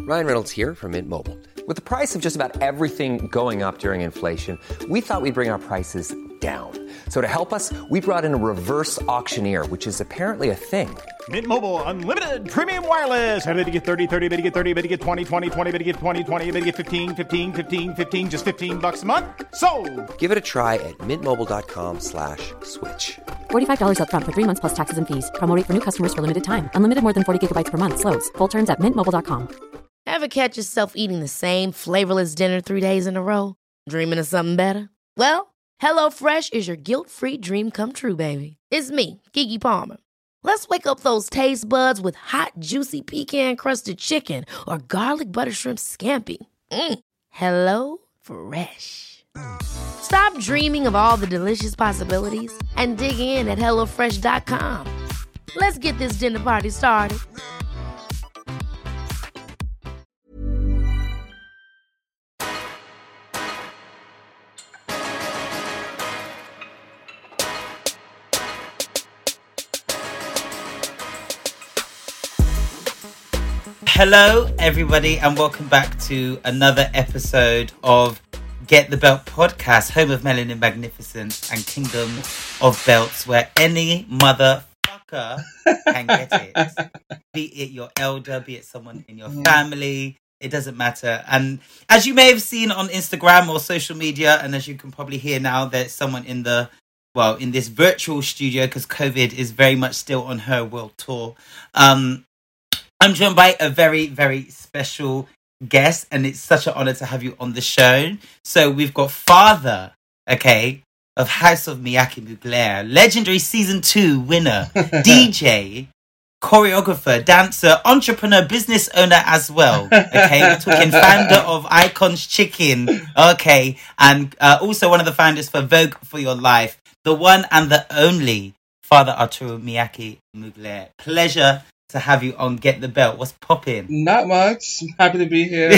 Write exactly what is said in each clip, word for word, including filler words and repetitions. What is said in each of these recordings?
Ryan Reynolds here from Mint Mobile. With the price of just about everything going up during inflation, we thought we'd bring our prices down. So to help us, we brought in a reverse auctioneer, which is apparently a thing. Mint Mobile Unlimited Premium Wireless. How to get thirty, thirty, how to get thirty, how to get twenty, twenty, twenty, how to get twenty, twenty, how to get fifteen, fifteen, fifteen, fifteen, just fifteen bucks a month? Sold! Give it a try at mintmobile.com slash switch. forty-five dollars up front for three months plus taxes and fees. Promo rate for new customers for limited time. Unlimited more than forty gigabytes per month. Slows full terms at mint mobile dot com. Ever catch yourself eating the same flavorless dinner three days in a row? Dreaming of something better? Well, HelloFresh is your guilt-free dream come true, baby. It's me, Keke Palmer. Let's wake up those taste buds with hot, juicy pecan-crusted chicken or garlic butter shrimp scampi. Mm. Hello Fresh. Stop dreaming of all the delicious possibilities and dig in at hello fresh dot com. Let's get this dinner party started. Hello, everybody, and welcome back to another episode of Get the Belt podcast, home of Melanin Magnificence and Kingdom of Belts, where any motherfucker can get it. Be it your elder, be it someone in your family, it doesn't matter. And as you may have seen on Instagram or social media, and as you can probably hear now, there's someone in the, well, in this virtual studio, because COVID is very much still on her world tour. Um, I'm joined by a very, very special guest, and it's such an honor to have you on the show. So we've got father, okay, of House of Miyake Mugler, legendary season two winner, D J, choreographer, dancer, entrepreneur, business owner as well. Okay, we're talking founder of Icons Chicken, okay, and uh, also one of the founders for Vogue for Your Life, the one and the only Father Arturo Miyake Mugler. Pleasure to have you on Get the Belt. What's popping? Not much. I'm happy to be here.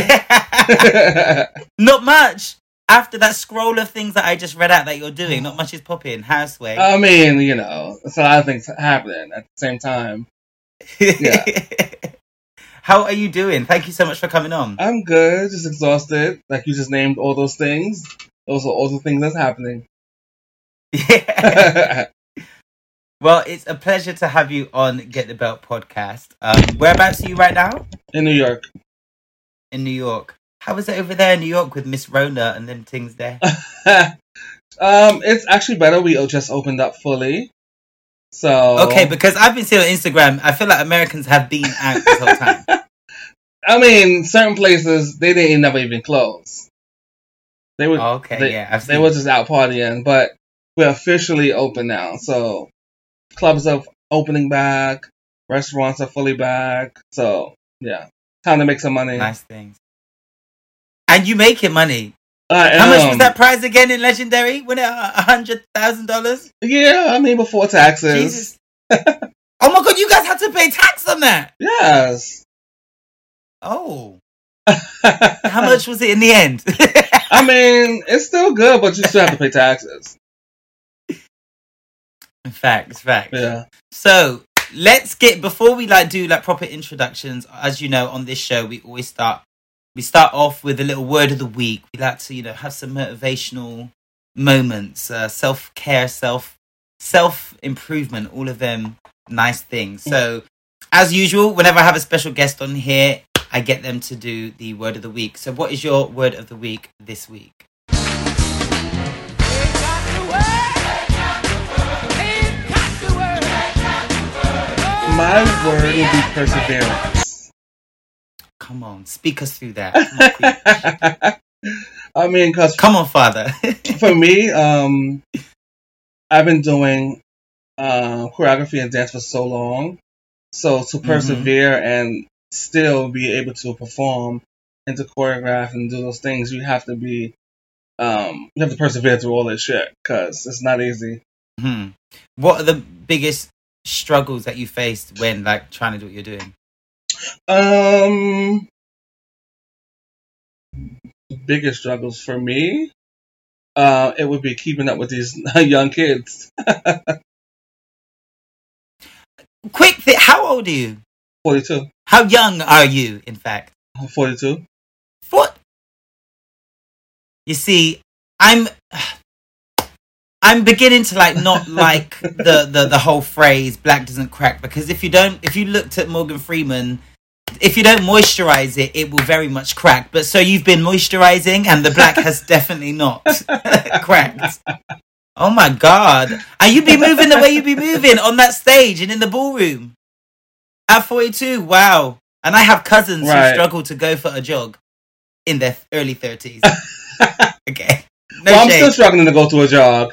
Not much. After that scroll of things that I just read out that you're doing, not much is popping. Houseway. I mean, you know, it's a lot of things happening at the same time. Yeah. How are you doing? Thank you so much for coming on. I'm good. Just exhausted. Like you just named all those things. Those are all the things that's happening. Yeah. Well, it's a pleasure to have you on Get the Belt podcast. Um, whereabouts are you right now? In New York. In New York. How is it over there in New York with Miss Rona and them things there? um, it's actually better. We just opened up fully. So okay, because I've been seeing on Instagram, I feel like Americans have been out this whole time. I mean, certain places, they didn't never even close. They were, oh, okay, they, yeah. I've they seen were just out partying, but we're officially open now. So clubs are opening back, restaurants are fully back. So, yeah, time to make some money. Nice things. And you making money. I How am. much was that prize again in Legendary? Win it a hundred thousand dollars? Yeah, I mean before taxes. Jesus. Oh my god, you guys had to pay tax on that? Yes. Oh. How much was it in the end? I mean, it's still good, but you still have to pay taxes. Facts, facts. Yeah. So let's get before we like do like proper introductions. As you know, on this show, we always start we start off with a little word of the week. We like to you know have some motivational moments, uh, self care, self self improvement, all of them nice things. So as usual, whenever I have a special guest on here, I get them to do the word of the week. So what is your word of the week this week? My word would be perseverance. Come on, speak us through that. Come on, I mean, cause Come on, Father. for me, um, I've been doing uh, choreography and dance for so long, so to persevere mm-hmm. and still be able to perform and to choreograph and do those things, you have to be, um, you have to persevere through all that shit, cause it's not easy. Mm-hmm. What are the biggest struggles that you faced when like trying to do what you're doing? Um, the biggest struggles for me, uh, it would be keeping up with these young kids. Quick, th- how old are you? forty-two. How young are you, in fact? forty-two. What? You see, I'm I'm beginning to like not like the, the, the whole phrase black doesn't crack, because if you don't if you looked at Morgan Freeman, if you don't moisturize it, it will very much crack. But so you've been moisturizing and the black has definitely not cracked. Oh my God. And you be moving the way you be moving on that stage and in the ballroom at forty-two. Wow. And I have cousins right. who struggle to go for a jog in their early thirties. Okay. No well, I'm shade. still struggling to go to a jog.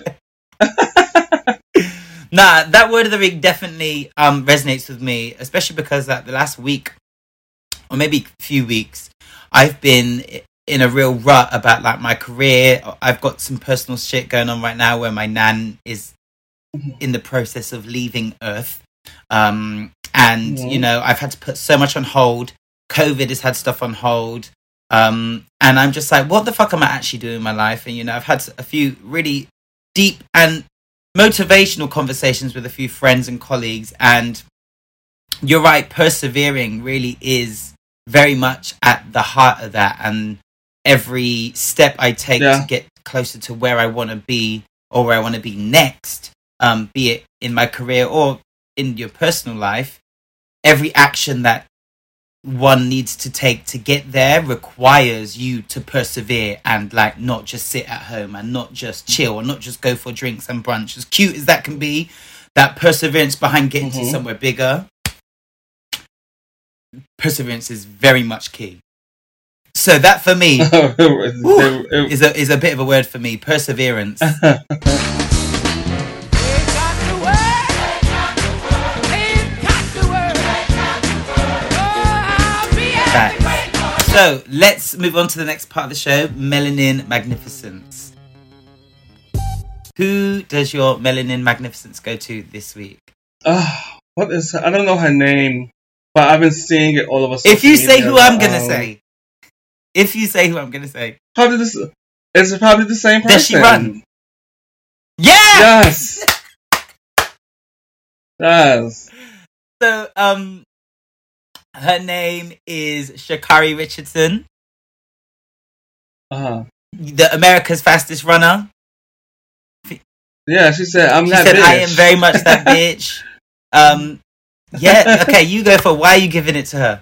Nah, that word of the week definitely um, resonates with me, especially because like, the last week, or maybe a few weeks, I've been in a real rut about like my career. I've got some personal shit going on right now where my nan is in the process of leaving Earth. Um, and, mm-hmm. you know, I've had to put so much on hold. COVID has had stuff on hold. Um, and I'm just like, what the fuck am I actually doing in my life? And, you know, I've had a few really deep and motivational conversations with a few friends and colleagues. And you're right, persevering really is very much at the heart of that. And every step I take yeah. to get closer to where I want to be or where I want to be next, um, be it in my career or in your personal life, every action that one needs to take to get there requires you to persevere and like not just sit at home and not just chill or not just go for drinks and brunch. As cute as that can be, that perseverance behind getting mm-hmm. to somewhere bigger, perseverance is very much key. So that for me woo, is a is a bit of a word for me. Perseverance. So let's move on to the next part of the show, Melanin Magnificence. Who does your Melanin Magnificence go to this week? Uh, what is her? I don't know her name, but I've been seeing it all over social If you say media, who I'm going to um, say. If you say who I'm going to say. Probably this, is it probably the same person? Does she run? Yeah! Yes! Yes. So, um... her name is Sha'Carri Richardson. Uh-huh. The America's Fastest Runner. Yeah, she said, I'm she that said, bitch. I am very much that bitch. um, yeah, okay, you go for why are you giving it to her?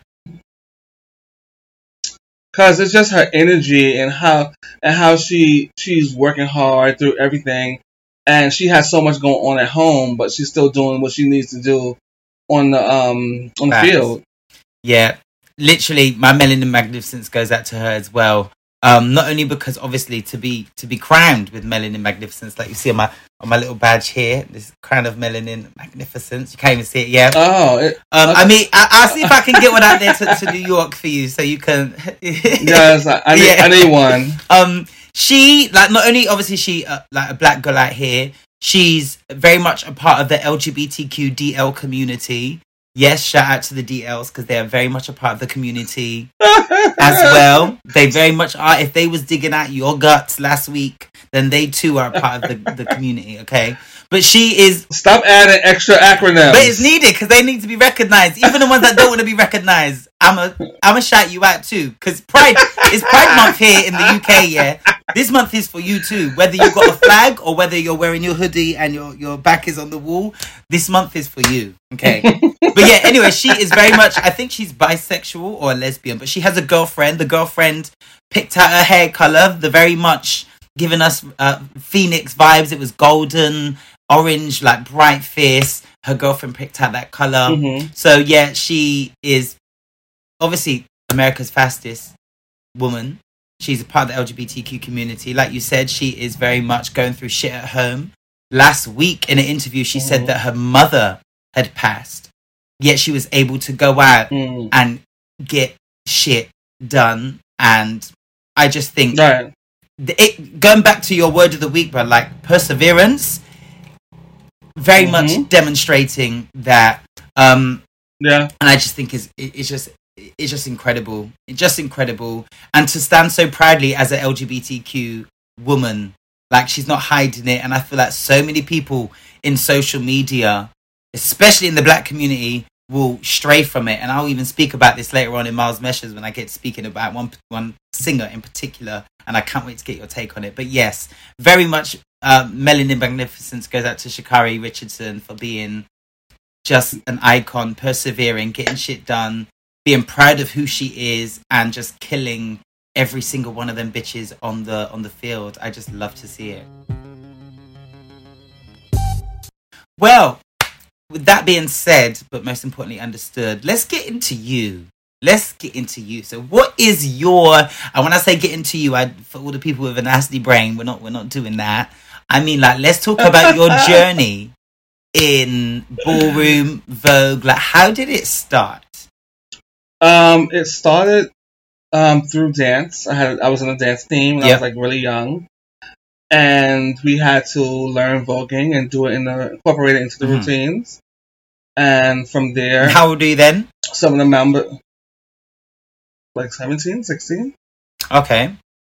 Because it's just her energy and how and how she she's working hard through everything. And she has so much going on at home, but she's still doing what she needs to do on the um on the Facts. field. Yeah, literally, my Melanin Magnificence goes out to her as well. Um, not only because obviously to be to be crowned with Melanin Magnificence, like you see on my on my little badge here, this crown of Melanin Magnificence. You can't even see it yet. Oh, it, um, I mean, I, I'll see if I can get one out there to, to New York for you, so you can. Yes, I, I, need, yeah. I need one. Um, she like not only obviously she uh, like a black girl out here. She's very much a part of the L G B T Q D L community. Yes, shout out to the D Ls because they are very much a part of the community as well. They very much are. If they was digging out your guts last week, then they too are a part of the, the community, okay? But she is... Stop adding extra acronyms. But it's needed because they need to be recognised. Even the ones that don't want to be recognised, I'm a, I'm a shout you out too. Because Pride, it's Pride Month here in the U K, yeah? This month is for you too. Whether you've got a flag or whether you're wearing your hoodie and your, your back is on the wall, this month is for you, okay? But yeah, anyway, she is very much, I think she's bisexual or a lesbian, but she has a girlfriend. The girlfriend picked out her hair colour, the very much giving us uh, Phoenix vibes. It was golden, orange, like bright, fierce. Her girlfriend picked out that colour. Mm-hmm. So yeah, she is obviously America's fastest woman. She's a part of the L G B T Q community. Like you said, she is very much going through shit at home. Last week in an interview, she mm-hmm. said that her mother had passed. Yet she was able to go out mm. and get shit done. And I just think, right. it, going back to your word of the week, but like perseverance, very mm-hmm. much demonstrating that. Um, yeah. And I just think it's, it's just it's just incredible. It's just incredible. And to stand so proudly as an L G B T Q woman, like she's not hiding it. And I feel like so many people in social media, especially in the black community, will stray from it. And I'll even speak about this later on in Miles Measures when I get speaking about one one singer in particular, and I can't wait to get your take on it. But yes, very much uh, Melanin Magnificence goes out to Sha'Carri Richardson for being just an icon, persevering, getting shit done, being proud of who she is, and just killing every single one of them bitches on the on the field. I just love to see it. Well, with that being said, but most importantly understood, let's get into you. Let's get into you. So what is your, and when I say get into you, I, for all the people with a nasty brain, we're not we're not doing that. I mean, like, let's talk about your journey in ballroom, Vogue. Like, how did it start? Um, it started um through dance. I had I was in a dance team when yep. I was like really young. And we had to learn voguing and do it in the incorporate it into the mm-hmm. routines. And from there, how old are you then? Some of the members, like seventeen, sixteen. Okay.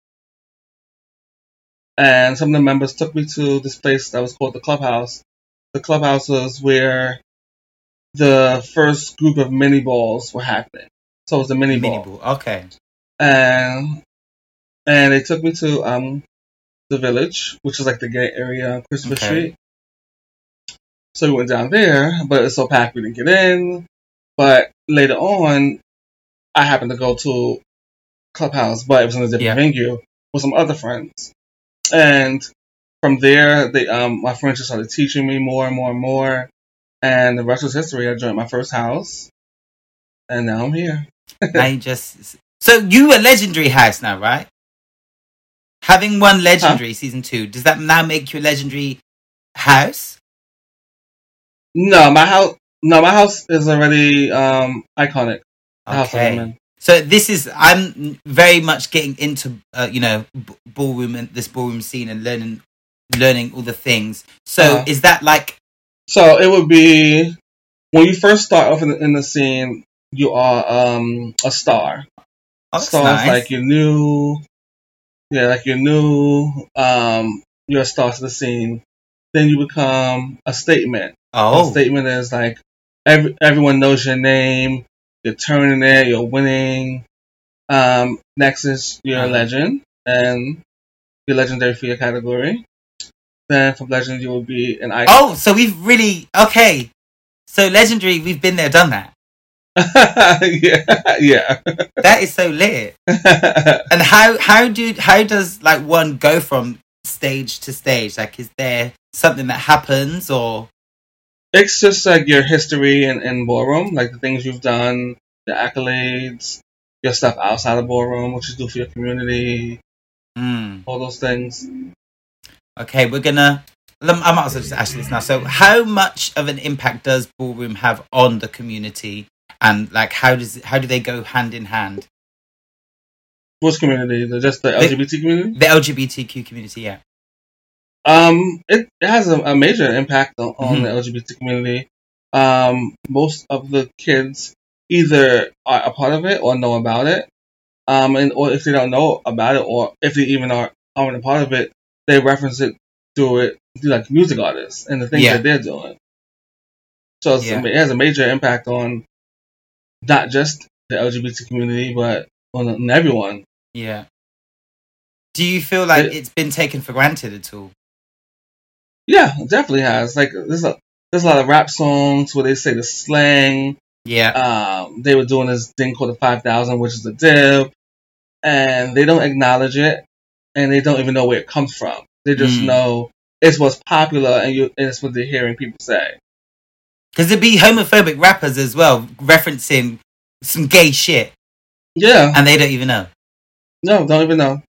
And some of the members took me to this place that was called the Clubhouse. The Clubhouse was where the first group of mini balls were happening. So it was the mini, mini ball. ball. Okay. And and they took me to um. the Village, which is like the gay area on Christmas okay. Street. So we went down there, but it was so packed we didn't get in. But later on, I happened to go to Clubhouse, but it was in a different yeah. venue with some other friends. And from there, they um my friends just started teaching me more and more and more. And the rest was history. I joined my first house, and now I'm here. I just so you were Legendary House now, right? Having won Legendary huh? season two, does that now make you a Legendary House? No, my house. No, my house is already um, iconic. Okay. So this is. I'm very much getting into, uh, you know, b- ballroom and this ballroom scene and learning, learning all the things. So uh-huh. is that like? So it would be when you first start off in the, in the scene. You are um, a star. Oh, Stars nice. Like you're new. Yeah, like you're new. Um, you're a star to the scene. Then you become a statement. Oh. A statement is like every, everyone knows your name. You're turning it. You're winning. Um, next is you're uh-huh. a legend, and you're legendary for your category. Then from legend you will be an icon. Oh, so we've really okay. So legendary, we've been there, done that. yeah, yeah. That is so lit. And how how do how does like one go from stage to stage? Like, is there something that happens, or it's just like your history in, in ballroom, like the things you've done, the accolades, your stuff outside of ballroom, what you do for your community, mm. all those things. Okay, we're gonna. I might as well just ask you this now. So, how much of an impact does ballroom have on the community? And like, how does how do they go hand in hand? Which community? The, just the, the L G B T community? The L G B T Q community, yeah. Um, it, it has a, a major impact on, on mm-hmm. the L G B T community. Um, most of the kids either are a part of it or know about it. Um, and or if they don't know about it, or if they even are aren't a part of it, they reference it through it through like music artists and the things yeah. that they're doing. So it's, yeah. it has a major impact on not just the L G B T community, but on, on everyone. Yeah. Do you feel like it, it's been taken for granted at all? Yeah, it definitely has. Like, there's a there's a lot of rap songs where they say the slang. Yeah. Um, they were doing this thing called the five thousand, which is the dip, and they don't acknowledge it, and they don't even know where it comes from. They just mm. know it's what's popular, and you and it's what they're hearing people say. Because there'd be homophobic rappers as well, referencing some gay shit. Yeah. And they don't even know. No, don't even know.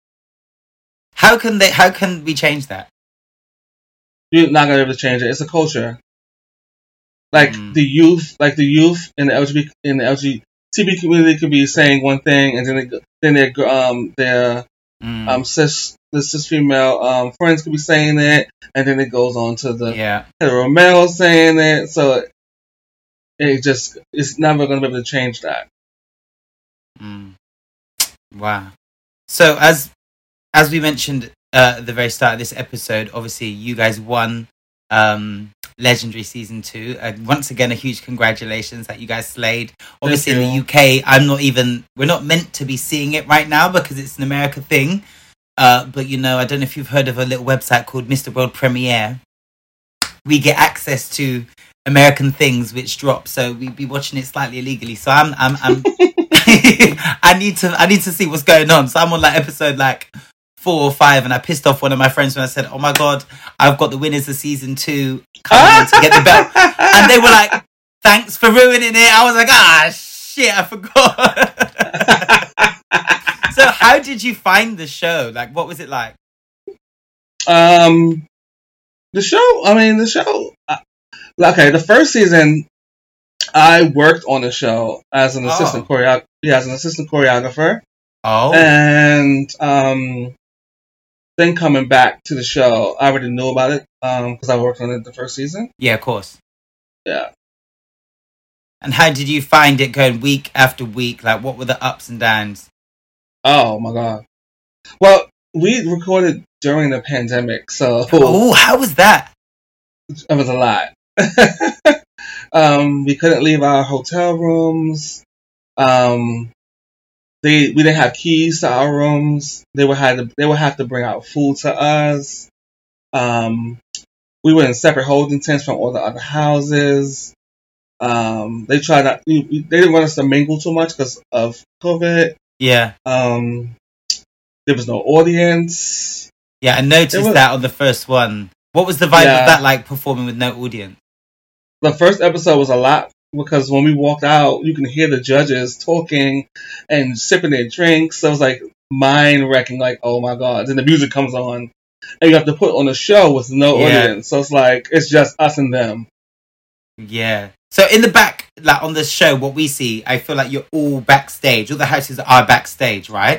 How can they? How can we change that? You're not gonna be able to change it. It's a culture. Like mm. the youth, like the youth in the L G B T in the L G B T community could be saying one thing, and then they, then their um their mm. um cis the cis female um friends could be saying it, and then it goes on to the yeah. hetero male saying it. So it, it just it's never gonna be able to change that. Mm. Wow. So as as we mentioned uh, at the very start of this episode, obviously you guys won um, Legendary season two. Uh, once again, a huge congratulations that you guys slayed. Obviously, in the U K, I'm not even. We're not meant to be seeing it right now because it's an America thing. Uh, but you know, I don't know if you've heard of a little website called Mister World Premiere. We get access to American things which drop, so we'd be watching it slightly illegally. So I'm, I'm, I'm I need to, I need to see what's going on. So I'm on like episode like four or five, and I pissed off one of my friends when I said, "Oh my god, I've got the winners of season two coming in to get the belt," and they were like, "Thanks for ruining it." I was like, "Ah, shit, I forgot." So, how did you find the show? Like, what was it like? Um, the show. I mean, the show. Uh, okay, the first season, I worked on the show as an assistant oh. choreo- Yeah, as an assistant choreographer. Oh, and um. Then coming back to the show, I already knew about it because um, I worked on it the first season. Yeah, of course. Yeah. And how did you find it going week after week? Like, what were the ups and downs? Oh, my God. Well, we recorded during the pandemic, so... Oh, how was that? It was a lot. um, we couldn't leave our hotel rooms. Um... They we didn't have keys to our rooms. They would have to they would have to bring out food to us. Um, we were in separate holding tents from all the other houses. Um, they tried not. We, we, they didn't want us to mingle too much because of COVID. Yeah. Um, there was no audience. Yeah, I noticed was, that on the first one. What was the vibe yeah. of that like, performing with no audience? The first episode was a lot. Because when we walked out, you can hear the judges talking and sipping their drinks. So it was like mind wrecking, like, oh my God. Then the music comes on and you have to put on a show with no yeah. audience. So it's like, it's just us and them. Yeah. So in the back, like on the show, what we see, I feel like you're all backstage. All the houses are backstage, right?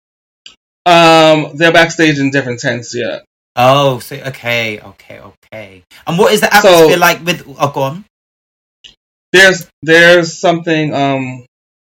Um, They're backstage in different tents, yeah. Oh, so, okay, okay, okay. And what is the atmosphere so, like with, oh, go on. There's there's something um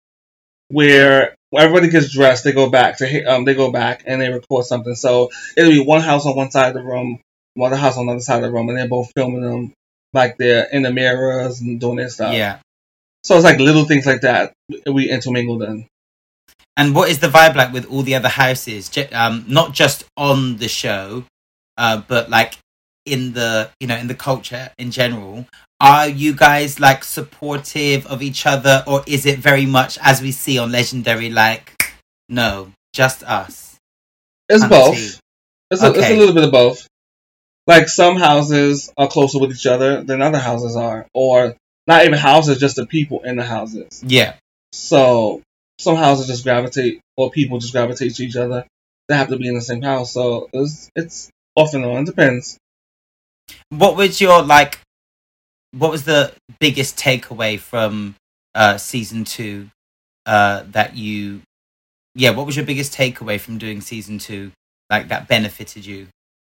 where everybody gets dressed. They go back to um they go back and they record something. So it'll be one house on one side of the room, one other house on the other side of the room, and they're both filming them like they're in the mirrors and doing their stuff. Yeah. So it's like little things like that we intermingled in. And what is the vibe like with all the other houses? Um, not just on the show, uh, but like in the you know in the culture in general. Are you guys like supportive of each other, or is it very much as we see on Legendary, like, no, just us? It's and both. It's, okay. a, it's a little bit of both. Like some houses are closer with each other than other houses are, or not even houses, just the people in the houses. Yeah. So some houses just gravitate, or people just gravitate to each other. They have to be in the same house, so it's it's off and on. It depends. What was your like? What was the biggest takeaway from uh, season two uh, that you... Yeah, what was your biggest takeaway from doing season two, like, that benefited you?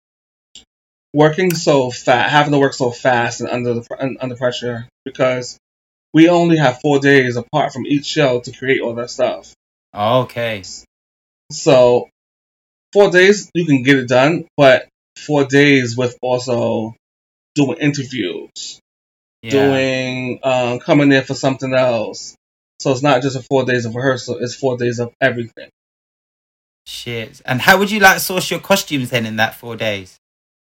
Working so fast, having to work so fast and under the, under pressure, because we only have four days apart from each show to create all that stuff. Okay. So, four days, you can get it done, but four days with also doing interviews. Yeah. Doing, um, coming in for something else. So it's not just a four days of rehearsal, it's four days of everything. Shit. And how would you like source your costumes then in that four days?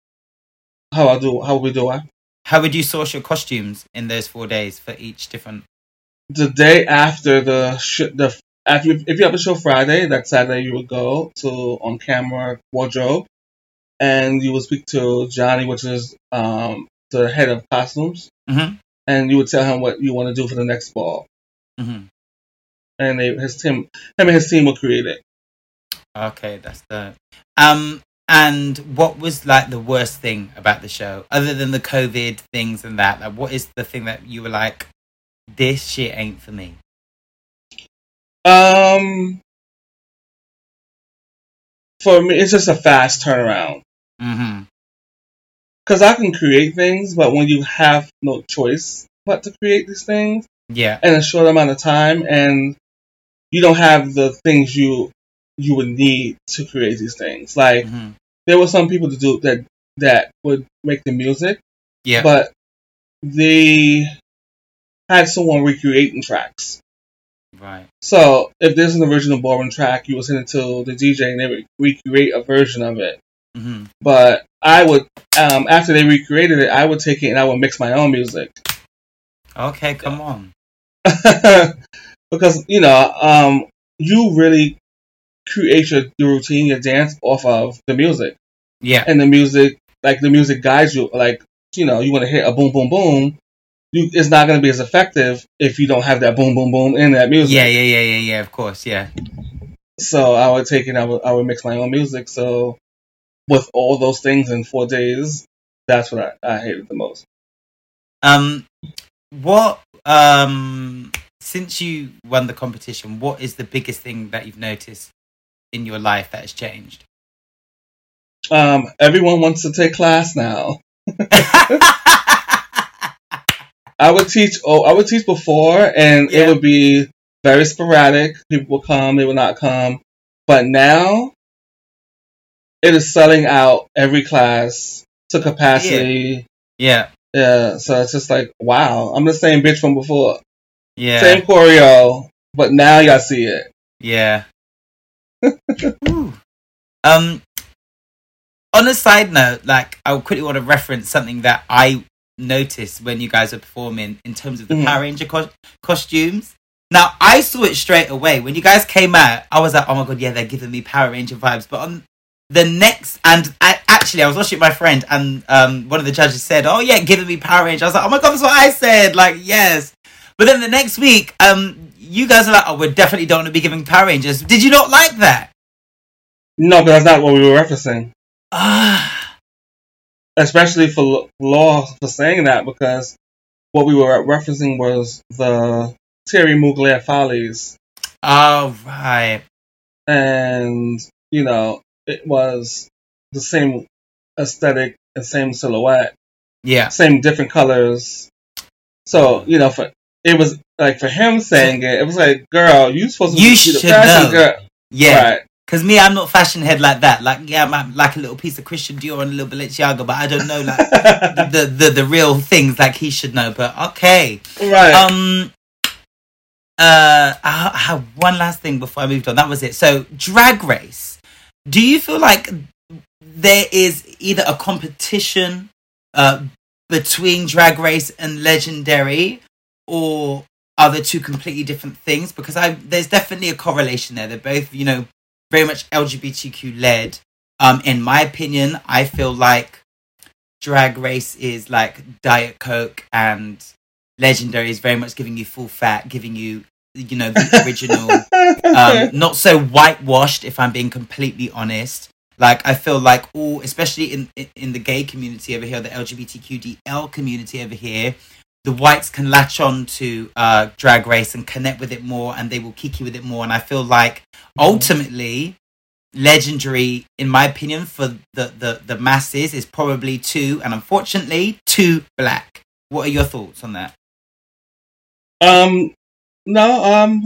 How I do, how we do what? How would you source your costumes in those four days for each different? The day after the, sh- the after if you have a show Friday, that Saturday you would go to on camera wardrobe, and you would speak to Johnny, which is um the head of costumes. Mm-hmm. And you would tell him what you want to do for the next ball. Mm-hmm. And they, his team, him and his team will create it. Okay, that's the... Um, and what was like the worst thing about the show, other than the COVID things and that? Like, what is the thing that you were like, this shit ain't for me? Um, for me, it's just a fast turnaround. Mm-hmm. Because I can create things, but when you have no choice but to create these things, yeah, in a short amount of time, and you don't have the things you you would need to create these things. Like mm-hmm. there were some people to do that that would make the music, Yeah. But they had someone recreating tracks. Right. So if there's an original ballroom track, you would send it to the D J and they would recreate a version of it. Mm-hmm. But I would, um, after they recreated it, I would take it and I would mix my own music. Okay, come on. Because, you know, um, you really create your, your routine, your dance off of the music. Yeah. And the music, like the music guides you, like, you know, you want to hit a boom, boom, boom. You, it's not going to be as effective if you don't have that boom, boom, boom in that music. Yeah, yeah, yeah, yeah, yeah, of course, yeah. So I would take it, I would, I would mix my own music. So with all those things in four days, that's what I, I hated the most. Um, what, um, since you won the competition, what is the biggest thing that you've noticed in your life that has changed? Um, everyone wants to take class now. I would teach. Oh, I would teach before, and Yeah. it would be very sporadic. People would come, they would not come. But now, it is selling out every class to capacity. Yeah. Yeah, so it's just like, wow, I'm the same bitch from before. Yeah. Same choreo, but now y'all see it. Yeah. Ooh. Um, on a side note, like, I quickly want to reference something that I noticed when you guys are performing in terms of the Mhm. Power Ranger co- costumes. Now, I saw it straight away. When you guys came out, I was like, oh my god, yeah, they're giving me Power Ranger vibes. But on the next, and I, actually, I was watching my friend, and um, one of the judges said, oh yeah, giving me Power Ranger. I was like, oh my god, that's what I said. Like, yes. But then the next week, um, you guys are like, oh, we definitely don't want to be giving Power Rangers. Did you not like that? No, but that's not what we were referencing. Ah. Especially for Law for saying that, because what we were referencing was the Thierry Mugler Follies. Oh, right. And, you know, it was the same aesthetic and same silhouette, Yeah. same different colors. So, you know, for it was like for him saying it, it was like, girl, you supposed to You be should the fashion know. girl. Yeah. Right. Because me, I'm not fashion head like that. Like, yeah, I'm, I'm like a little piece of Christian Dior and a little Balenciaga, but I don't know, like, the, the, the, the real things like he should know. But, okay. Right. Um. Uh, I, I have one last thing before I moved on. That was it. So, Drag Race. Do you feel like there is either a competition uh, between Drag Race and Legendary, or are they two completely different things? Because I there's definitely a correlation there. They're both, you know, very much L G B T Q led. Um, in my opinion, I feel like Drag Race is like Diet Coke, and Legendary is very much giving you full fat, giving you, you know, the original, um, not so whitewashed, if I'm being completely honest. Like, I feel like all, especially in, in the gay community over here, the L G B T Q D L community over here, the whites can latch on to uh, Drag Race and connect with it more, and they will kiki with it more. And I feel like ultimately, Legendary, in my opinion, for the, the, the masses is probably too, and unfortunately, too black. What are your thoughts on that? Um, no, um,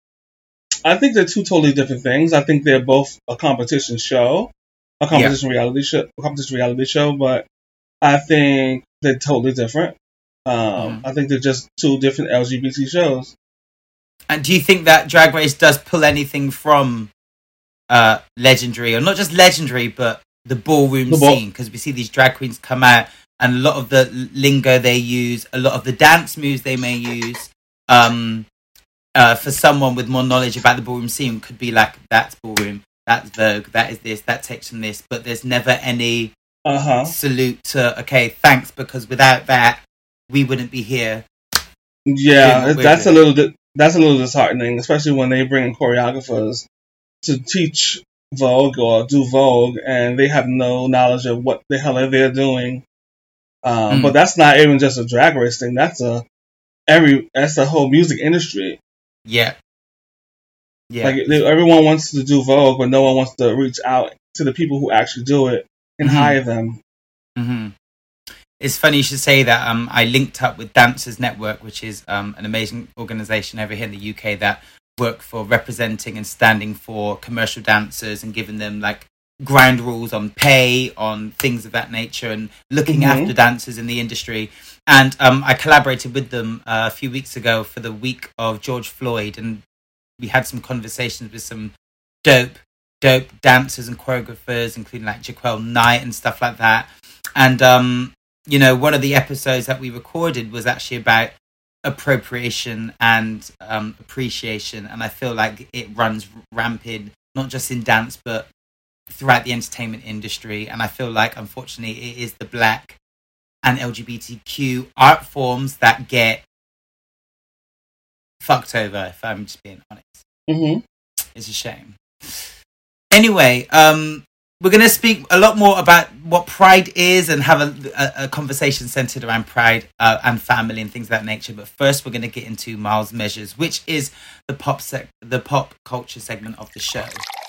I think they're two totally different things. I think they're both a competition show, a competition yeah. reality show, a competition reality show, but I think they're totally different. Um, mm-hmm. I think they're just two different L G B T shows. And do you think that Drag Race does pull anything from uh, Legendary, or not just Legendary, but the ballroom the ball- scene? Because we see these drag queens come out, and a lot of the lingo they use, a lot of the dance moves they may use, um, uh, for someone with more knowledge about the ballroom scene, could be like, that's ballroom, that's Vogue, that is this, that takes from this, but there's never any uh-huh. salute to, okay, thanks, because without that, we wouldn't be here. Yeah, that's a little bit, that's a little disheartening, especially when they bring in choreographers to teach Vogue or do Vogue, and they have no knowledge of what the hell they're doing. Um, mm. But that's not even just a Drag Race thing. That's a every that's the whole music industry. Yeah, yeah. Like they, everyone wants to do Vogue, but no one wants to reach out to the people who actually do it and mm-hmm. hire them. Mm-hmm. It's funny you should say that. Um, I linked up with Dancers Network, which is um, an amazing organisation over here in the U K that work for representing and standing for commercial dancers and giving them like ground rules on pay, on things of that nature, and looking mm-hmm. after dancers in the industry. And um, I collaborated with them uh, a few weeks ago for the week of George Floyd, and we had some conversations with some dope, dope dancers and choreographers, including like Jaquel Knight and stuff like that. And, um, you know, one of the episodes that we recorded was actually about appropriation and um, appreciation. And I feel like it runs rampant, not just in dance, but throughout the entertainment industry. And I feel like, unfortunately, it is the Black and L G B T Q art forms that get fucked over, if I'm just being honest. Mm-hmm. It's a shame. Anyway, um, we're going to speak a lot more about what Pride is and have a, a, a conversation centered around Pride uh, and family and things of that nature. But first, we're going to get into Miles Measures, which is the pop sec- the pop culture segment of the show.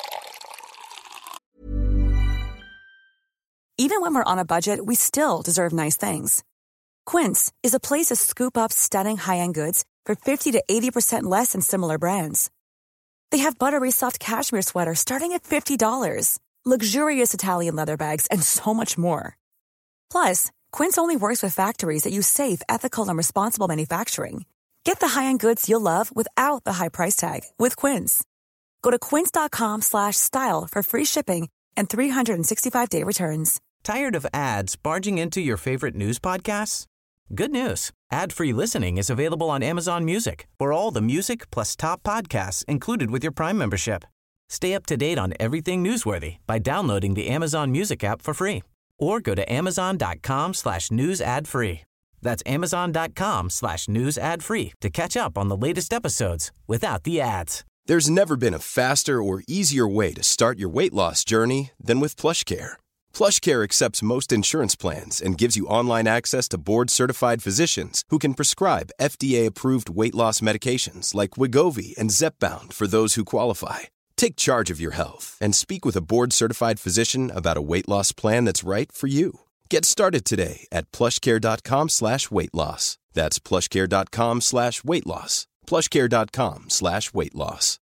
Even when we're on a budget, we still deserve nice things. Quince is a place to scoop up stunning high-end goods for fifty to eighty percent less than similar brands. They have buttery soft cashmere sweaters starting at fifty dollars, luxurious Italian leather bags, and so much more. Plus, Quince only works with factories that use safe, ethical, and responsible manufacturing. Get the high-end goods you'll love without the high price tag with Quince. Go to quince.com slash style for free shipping and three sixty-five day returns. Tired of ads barging into your favorite news podcasts? Good news. Ad-free listening is available on Amazon Music for all the music plus top podcasts included with your Prime membership. Stay up to date on everything newsworthy by downloading the Amazon Music app for free or go to amazon.com slash news ad free. That's amazon.com slash news ad free to catch up on the latest episodes without the ads. There's never been a faster or easier way to start your weight loss journey than with PlushCare. PlushCare accepts most insurance plans and gives you online access to board-certified physicians who can prescribe F D A-approved weight loss medications like Wegovy and Zepbound for those who qualify. Take charge of your health and speak with a board-certified physician about a weight loss plan that's right for you. Get started today at plushcare.com slash weight loss. That's plushcare.com slash weight loss. plushcare.com slash weight loss.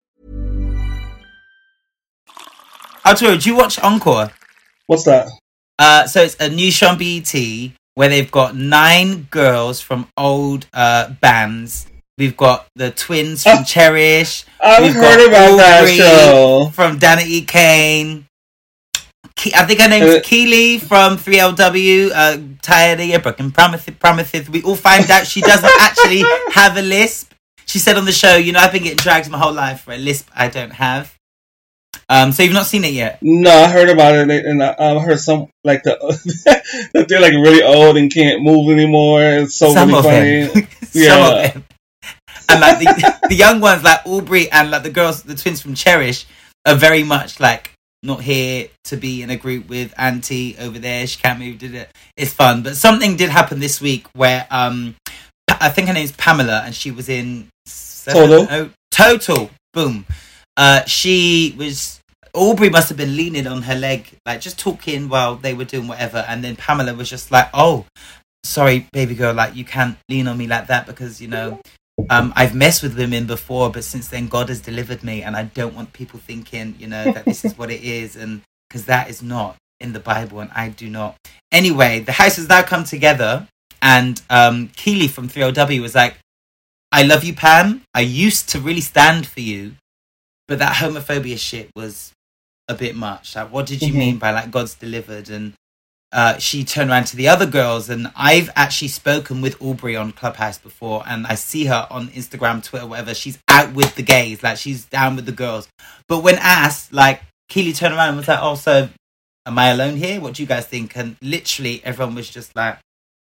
Arturo, do you watch Encore? What's that? Uh, so it's a new show on B E T where they've got nine girls from old uh, bands. We've got the twins from oh, Cherish. I've We've heard about Aubrey that show. From Dana E. Kane. Ke- I think her name's uh, Keely from three L W. Uh, Tired of your broken promises, promises. We all find out she doesn't actually have a lisp. She said on the show, you know, I've been getting dragged my whole life for a lisp I don't have. Um, so you've not seen it yet? No, I heard about it, and I, I heard some like the that they're like really old and can't move anymore. It's so some really of funny. Them. Yeah. Some of them. And like the, the young ones, like Aubrey and like the girls, the twins from Cherish, are very much like not here to be in a group with Auntie over there. She can't move. Did it? It's fun, but something did happen this week where um, I think her name's Pamela, and she was in seven, Total. Oh, Total. Boom. Uh, she was, Aubrey must have been leaning on her leg, like just talking while they were doing whatever. And then Pamela was just like, oh, sorry, baby girl, like you can't lean on me like that because, you know, um, I've messed with women before, but since then God has delivered me. And I don't want people thinking, you know, that this is what it is. And because that is not in the Bible and I do not. Anyway, the house has now come together. And um, Keely from three L W was like, I love you, Pam. I used to really stand for you. But that homophobia shit was a bit much. Like, what did you mm-hmm. mean by like God's delivered? And uh, she turned around to the other girls, and I've actually spoken with Aubrey on Clubhouse before, and I see her on Instagram, Twitter, whatever. She's out with the gays, like she's down with the girls. But when asked, like Keely turned around and was like, "Oh, so am I alone here? What do you guys think?" And literally everyone was just like,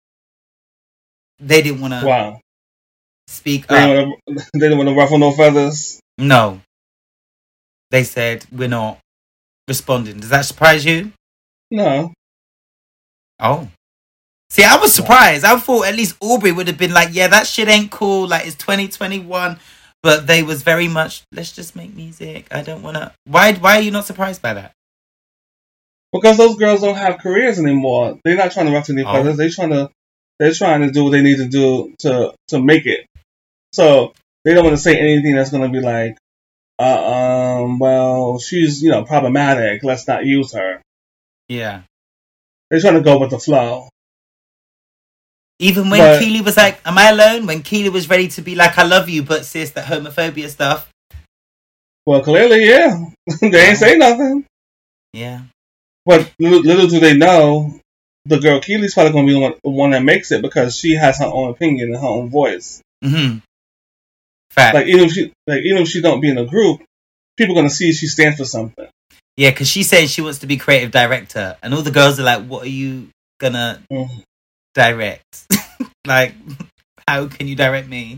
they didn't want to wow. speak they up. Didn't wanna, they didn't want to ruffle no feathers. No. They said, we're not responding. Does that surprise you? No. Oh. See, I was surprised. I thought at least Aubrey would have been like, yeah, that shit ain't cool. Like, it's twenty twenty-one. But they was very much, let's just make music. I don't want to. Why Why are you not surprised by that? Because those girls don't have careers anymore. They're not trying to ruffle any feathers. Oh. They're trying to, they're trying to do what they need to do to, to make it. So they don't want to say anything that's going to be like, uh, um, well, she's, you know, problematic. Let's not use her. Yeah. They're trying to go with the flow. Even when but, Keely was like, am I alone? When Keely was ready to be like, I love you, but sis, that homophobia stuff. Well, clearly, yeah. They ain't say nothing. Yeah. But little, little do they know, the girl Keely's probably going to be the one, the one that makes it because she has her own opinion and her own voice. Mm-hmm. Fact. Like even if she, like even if she don't be in a group, people are going to see she stands for something. Yeah, because she says she wants to be creative director, and all the girls are like, "What are you gonna mm. direct? Like, how can you direct me?"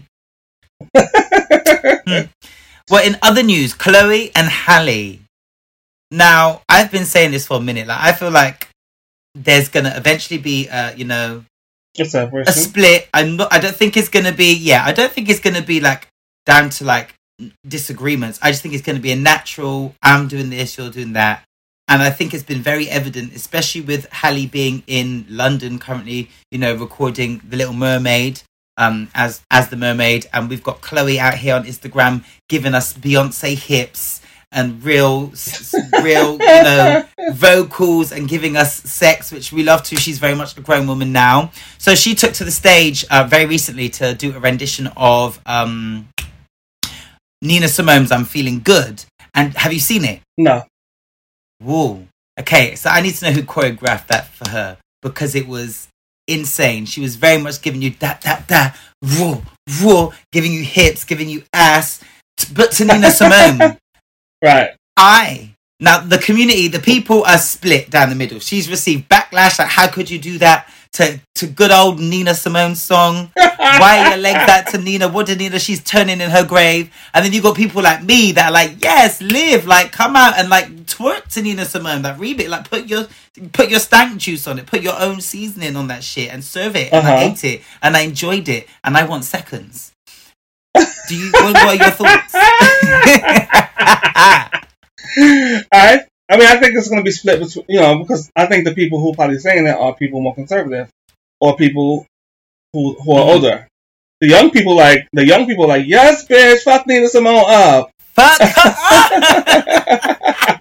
hmm. Well, in other news, Chloe and Halle. Now, I've been saying this for a minute. Like, I feel like there's gonna eventually be, uh, you know, a split. I'm not. I don't think it's gonna be. Yeah, I don't think it's gonna be like down to like disagreements. I just think it's going to be a natural, I'm doing this, you're doing that. And I think it's been very evident, especially with Halle being in London currently, you know, recording The Little Mermaid um, as as the mermaid. And we've got Chloe out here on Instagram giving us Beyonce hips and real, real, you know, vocals and giving us sex, which we love to. She's very much a grown woman now. So she took to the stage uh, very recently to do a rendition of um, Nina Simone's I'm Feeling Good. And have you seen it? No. Whoa. Okay, so I need to know who choreographed that for her, because it was insane. She was very much giving you that, that, that, raw, raw, giving you hips, giving you ass, but to Nina Simone. Right. I, now the community, the people are split down the middle. She's received backlash, like, how could you do that to, to good old Nina Simone's song? Why are your legs that to Nina? What did Nina? She's turning in her grave. And then you got people like me that are like, yes, live, like, come out and like twerk to Nina Simone, like remix, like put your put your stank juice on it, put your own seasoning on that shit and serve it. And uh-huh. I ate it and I enjoyed it and I want seconds. Do you? What, what are your thoughts? I I mean, I think it's going to be split between, you know, because I think the people who are probably saying that are people more conservative or people who who are mm-hmm. older. The young people like the young people like, yes, bitch, fuck Nina Simone up. Fuck her up.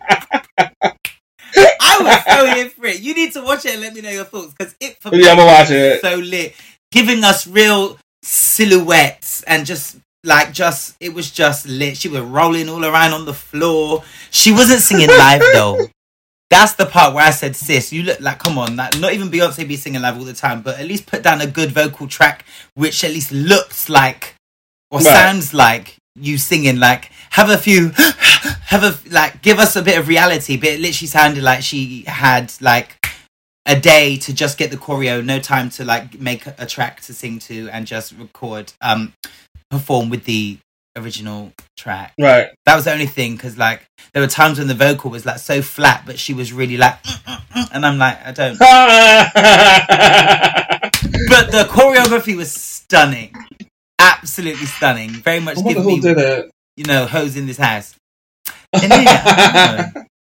I was so here for it. You need to watch it and let me know your thoughts, because it for yeah, I'm gonna watch it. So lit, giving us real silhouettes and just like just it was just lit. She was rolling all around on the floor. She wasn't singing live though. That's the part where I said, sis, you look like, come on, like, not even Beyonce be singing live all the time, but at least put down a good vocal track which at least looks like or right. sounds like you singing. Like, have a few, have a, like, give us a bit of reality. But it literally sounded like she had, like, a day to just get the choreo, no time to, like, make a track to sing to and just record, um, perform with the original track. Right. That was the only thing, because like there were times when the vocal was like so flat, but she was really like mm, mm, mm, and I'm like, I don't. But the choreography was stunning, absolutely stunning. Very much giving me, did it? You know, hoes in this house. And yeah,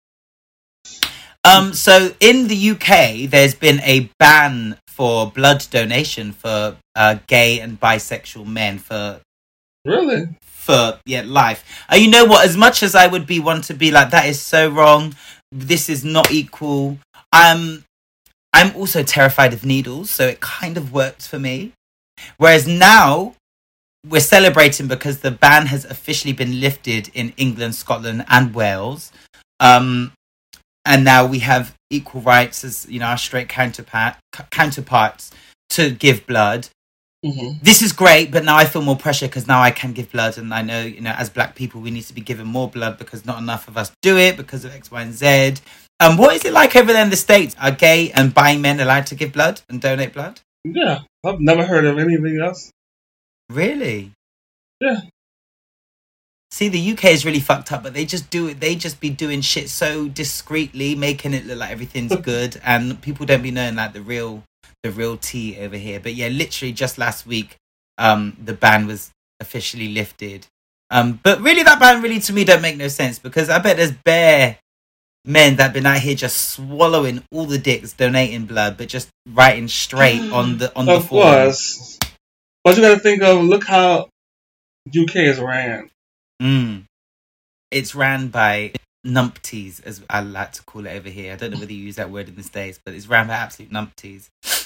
um. So in the U K, there's been a ban for blood donation for uh, gay and bisexual men for. Really? For yeah, life. And you know what? As much as I would be one to be like, that is so wrong. This is not equal. I'm, I'm also terrified of needles, so it kind of worked for me. Whereas now we're celebrating because the ban has officially been lifted in England, Scotland, and Wales. Um, and now we have equal rights as, you know, our straight counterpart counterparts to give blood. Mm-hmm. This is great, but now I feel more pressure because now I can give blood, and I know, you know, as black people, we need to be given more blood because not enough of us do it because of X, Y, and Z. Um, what is it like over there in the States? Are gay and bi men allowed to give blood and donate blood? Yeah, I've never heard of anything else. Really? Yeah. See, the U K is really fucked up, but they just do it. They just be doing shit so discreetly, making it look like everything's good, and people don't be knowing like the real. The real tea over here. But yeah, literally just last week, um, the ban was officially lifted. Um, but really that ban really to me don't make no sense, because I bet there's bare men that have been out here just swallowing all the dicks, donating blood, but just writing straight on the on of the form. Of course. But you gotta think of, look how U K is ran. Mm. it's ran by numpties, as I like to call it over here. I don't know whether you use that word in the States, but it's ran by absolute numpties.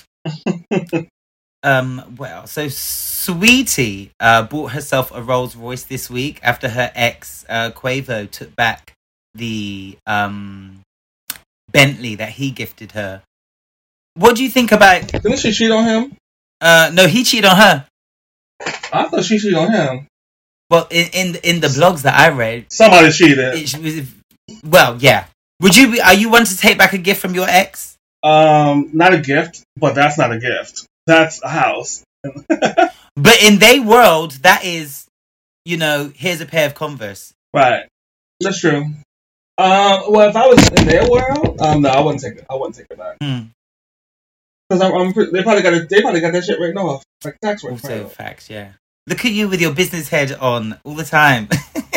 um, well, so Sweetie uh, bought herself a Rolls Royce this week after her ex uh, Quavo took back the um, Bentley that he gifted her. What do you think about? Didn't she cheat on him? Uh, no, he cheated on her. I thought she cheated on him. Well, in in, in the blogs that I read, somebody cheated. It was, well, yeah. Would you be? Are you one to take back a gift from your ex? Um, not a gift, but that's not a gift. That's a house. But in their world, that is, you know, here's a pair of Converse. Right. That's true. Um, well, if I was in their world, um, no, I wouldn't take it. I wouldn't take it back. Hmm. Because I'm, I'm pretty, they probably got it. They probably got that shit written off, like tax written Also, off. facts, yeah. Look at you with your business head on all the time.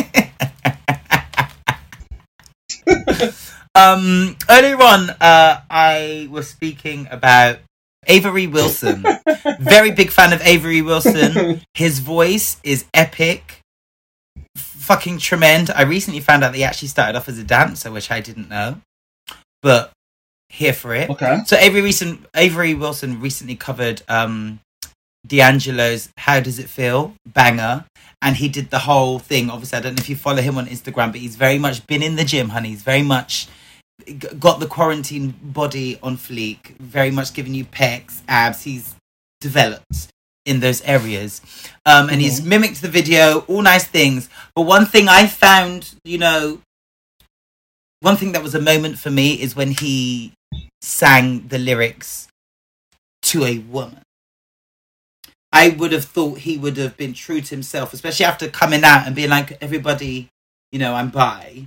um, earlier on, uh, I was speaking about Avery Wilson. Very big fan of Avery Wilson. His voice is epic. Fucking tremendous. I recently found out that he actually started off as a dancer, which I didn't know. But here for it. Okay. So Avery recent Avery Wilson recently covered um, D'Angelo's "How Does It Feel" banger, and he did the whole thing. Obviously, I don't know if you follow him on Instagram, but he's very much been in the gym, honey. He's very much got the quarantine body on fleek. Very much giving you pecs, abs. He's developed in those areas, um, and mm-hmm. he's mimicked the video. All nice things, but one thing I found, you know, one thing that was a moment for me is when he sang the lyrics to a woman. I would have thought he would have been true to himself, especially after coming out and being like, everybody, you know, I'm bi.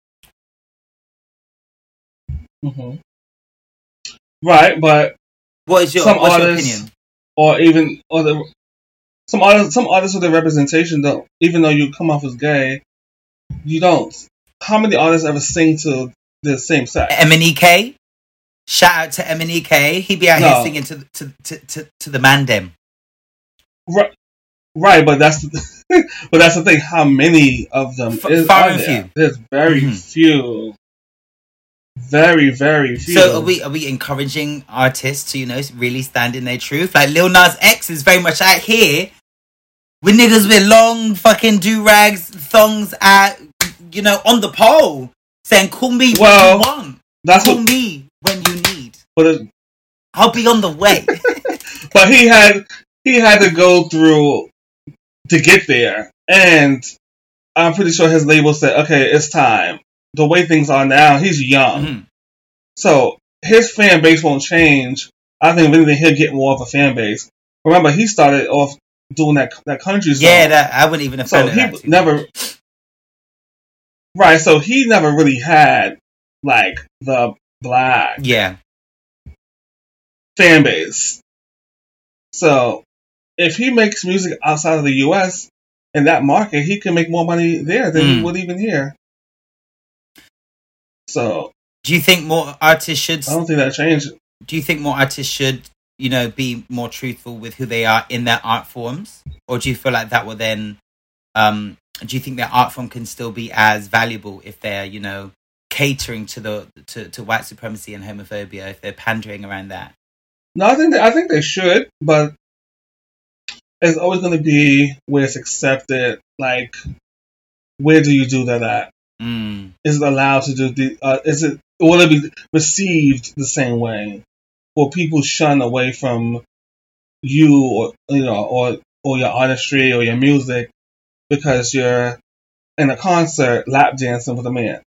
Mm-hmm. Right, but what is your, some what's artists, your opinion? Or even or the, some artists, some artists with the representation, don't, even though you come off as gay, you don't. How many artists ever sing to the same sex? M N E K? Shout out to M N E K. He be out no. here singing to to to to, to the man dem. Right, right, but that's the, but that's the thing. How many of them F- is far are and there? few. There's very mm-hmm. few. Very, very few. So are we are we encouraging artists to, you know, really stand in their truth? Like Lil Nas X is very much out here with niggas with long fucking do-rags, thongs at, you know, on the pole, saying, call me well, when you want. That's call what, me when you need. But it, I'll be on the way. But he had he had to go through to get there. And I'm pretty sure his label said, okay, it's time. The way things are now, he's young. Mm-hmm. So his fan base won't change. I think if anything, he'll get more of a fan base. Remember, he started off doing that that country song. Yeah, that, I wouldn't even have so he that never Right, so he never really had like the black yeah fan base. So if he makes music outside of the U S in that market, he can make more money there than mm. he would even here. So, do you think more artists should? I don't think that changed. Do you think more artists should, you know, be more truthful with who they are in their art forms, or do you feel like that will then? Um, do you think their art form can still be as valuable if they're, you know, catering to the to, to white supremacy and homophobia, if they're pandering around that? No, I think they, I think they should, but it's always going to be where it's accepted. Like, where do you do that at? Mm. Is it allowed to do the? Uh, is it will it be received the same way? Will people shun away from you, or you know, or or your artistry or your music because you're in a concert lap dancing with a man?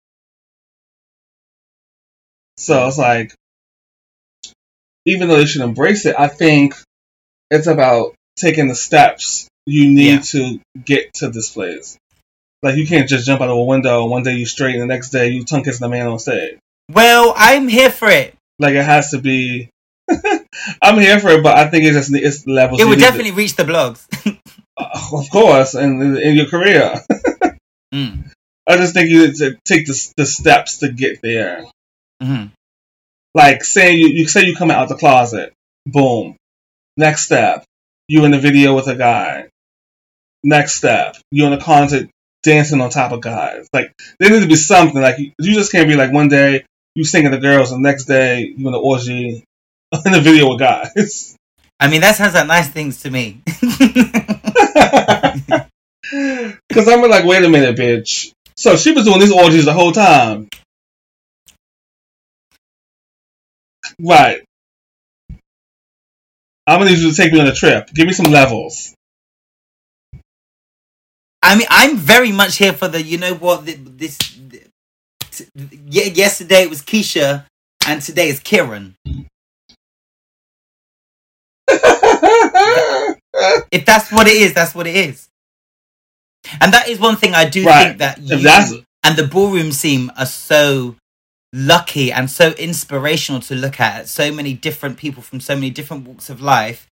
So it's like, even though they should embrace it, I think it's about taking the steps you need yeah. to get to this place. Like, you can't just jump out of a window, one day you straight, and the next day you tongue kissing the man on stage. Well, I'm here for it. Like, it has to be... I'm here for it, but I think it's just it's levels. It would definitely to... reach the blogs. uh, of course, and in, in your career. mm. I just think you need to take the, the steps to get there. Mm-hmm. Like, say you, you say you come out the closet. Boom. Next step. You in the video with a guy. Next step. You in a concert dancing on top of guys. Like, there needs to be something. Like, you just can't be like one day you singing to girls, and the next day you in the orgy in the video with guys. I mean, that sounds like nice things to me. Because I'm like, wait a minute, bitch. So she was doing these orgies the whole time. Right. I'm gonna need you to take me on a trip. Give me some levels. I mean, I'm very much here for the, you know what, this, this yeah, yesterday it was Keisha, and today is Kieran. If that's what it is, that's what it is. And that is one thing I do right. think that you and the ballroom scene are so lucky and so inspirational to look at. So many different people from so many different walks of life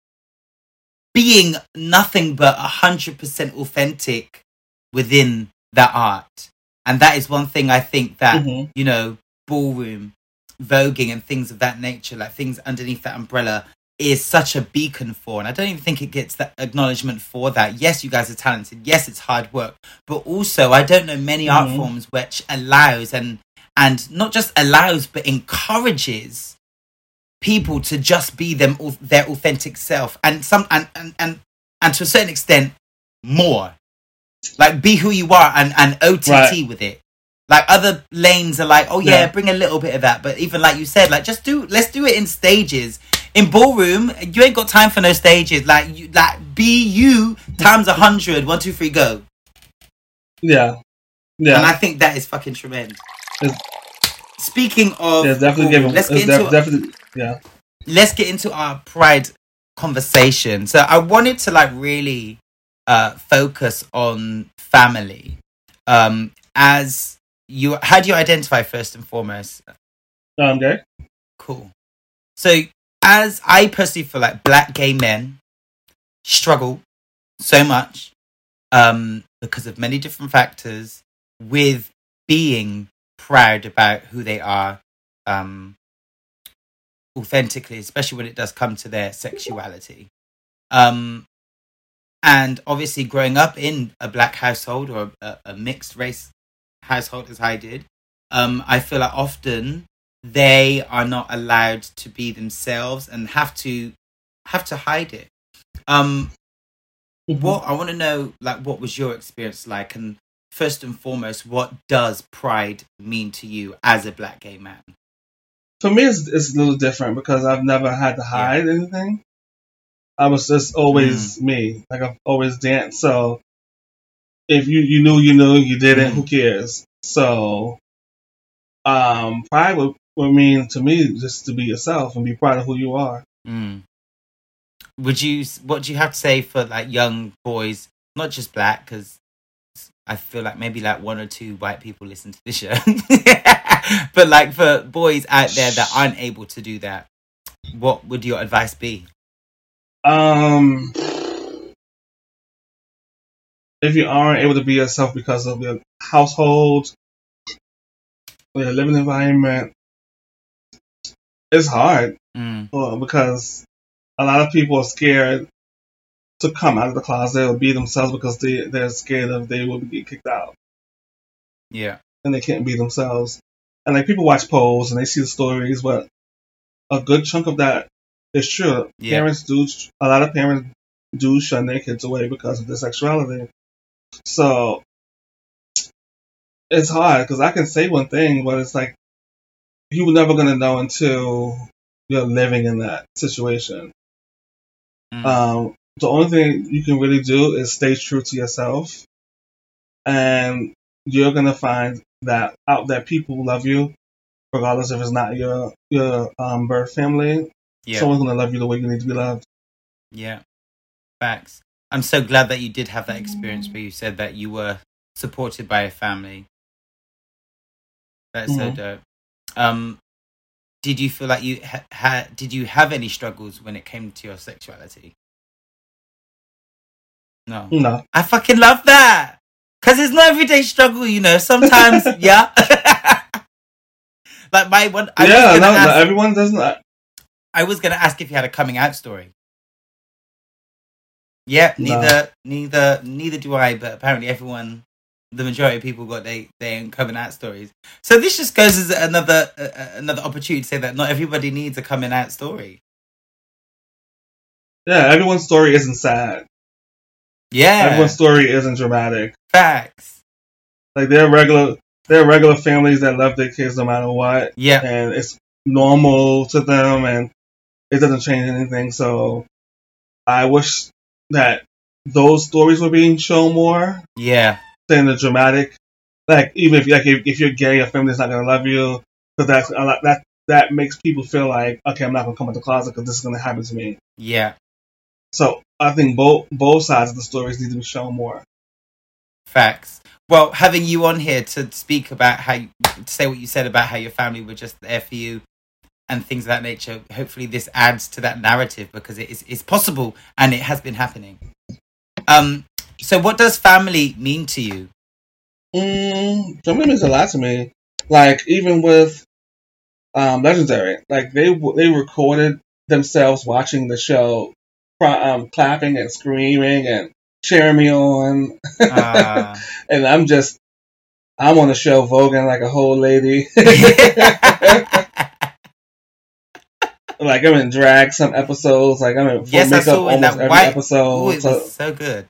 being nothing but one hundred percent authentic within that art. And that is one thing I think that, mm-hmm. you know, ballroom, voguing and things of that nature, like things underneath that umbrella, is such a beacon for. And I don't even think it gets that acknowledgement for that. Yes, you guys are talented. Yes, it's hard work. But also, I don't know many mm-hmm. art forms which allows and and not just allows, but encourages people to just be them their authentic self. And some and and, and, and to a certain extent, more. Like, be who you are and, and O T T right. with it. Like, other lanes are like, oh yeah, yeah, bring a little bit of that. But even like you said, like, just do, let's do it in stages. In ballroom, you ain't got time for no stages. Like, you, like, be you times a hundred. One, two, three, go. Yeah. Yeah. And I think that is fucking tremendous. It's, Speaking of, yeah, definitely ballroom, let's get into, def- definitely, yeah. Let's get into our Pride conversation. So I wanted to like really uh, focus on family. Um, as you, how do you identify first and foremost? I'm gay. Cool. So, as I personally feel like black gay men struggle so much um, because of many different factors with being proud about who they are um, authentically, especially when it does come to their sexuality. Um, and obviously growing up in a black household or a, a mixed race household as I did, um, I feel like often they are not allowed to be themselves and have to have to hide it. Um, mm-hmm. What I want to know, like, what was your experience like, and first and foremost, what does pride mean to you as a black gay man? For me, it's, it's a little different because I've never had to hide yeah. anything. I was just always mm. me. Like, I've always danced. So if you, you knew, you knew, you didn't, mm. who cares? So um, pride would, would mean to me just to be yourself and be proud of who you are. Mm. Would you, what do you have to say for like young boys, not just black, because I feel like maybe like one or two white people listen to this show, but like for boys out there that aren't able to do that, what would your advice be? Um, if you aren't able to be yourself because of your household or your living environment, it's hard mm. well, because a lot of people are scared to come out of the closet or be themselves because they, they're scared of they will get kicked out. Yeah. And they can't be themselves. And like people watch Pose and they see the stories, but a good chunk of that is true. Yeah. Parents do, a lot of parents do shun their kids away because of their sexuality. So it's hard because I can say one thing, but it's like you're never going to know until you're living in that situation. Mm. Um, the only thing you can really do is stay true to yourself, and you're gonna find that out that people love you, regardless if it's not your your um, birth family. Yeah. Someone's gonna love you the way you need to be loved. Yeah, facts. I'm so glad that you did have that experience where you said that you were supported by a family. That's mm-hmm. so dope. Um, did you feel like you ha- had? Did you have any struggles when it came to your sexuality? No. No. I fucking love that. Because it's not everyday struggle, you know. Sometimes, yeah. Like my one. I yeah, was no, ask, no, everyone doesn't. I was going to ask if you had a coming out story. Yeah, neither, no. neither, neither do I, but apparently everyone the majority of people got they they own coming out stories. So this just goes as another uh, another opportunity to say that not everybody needs a coming out story. Yeah, everyone's story isn't sad. Yeah, everyone's story isn't dramatic. Facts. Like there are regular there are regular families that love their kids no matter what. Yeah, and it's normal to them, and it doesn't change anything. So I wish that those stories were being shown more. Yeah. Than the dramatic, like even if like if, if you're gay, your family's not gonna love you, because that's a lot, that that makes people feel like, okay, I'm not gonna come out the closet because this is gonna happen to me. Yeah. So I think both both sides of the stories need to be shown more. Facts. Well, having you on here to speak about how you, to say what you said about how your family were just there for you and things of that nature, hopefully this adds to that narrative, because it is it's possible and it has been happening. Um. So what does family mean to you? Mm, family means a lot to me. Like even with um, Legendary, like they they recorded themselves watching the show, um, clapping and screaming and cheering me on, uh. and I'm just I'm on the show voguing like a whole lady. Like I'm in drag some episodes. Like I'm in full yes, makeup I saw in almost that every white episode. Ooh, it so, was so good.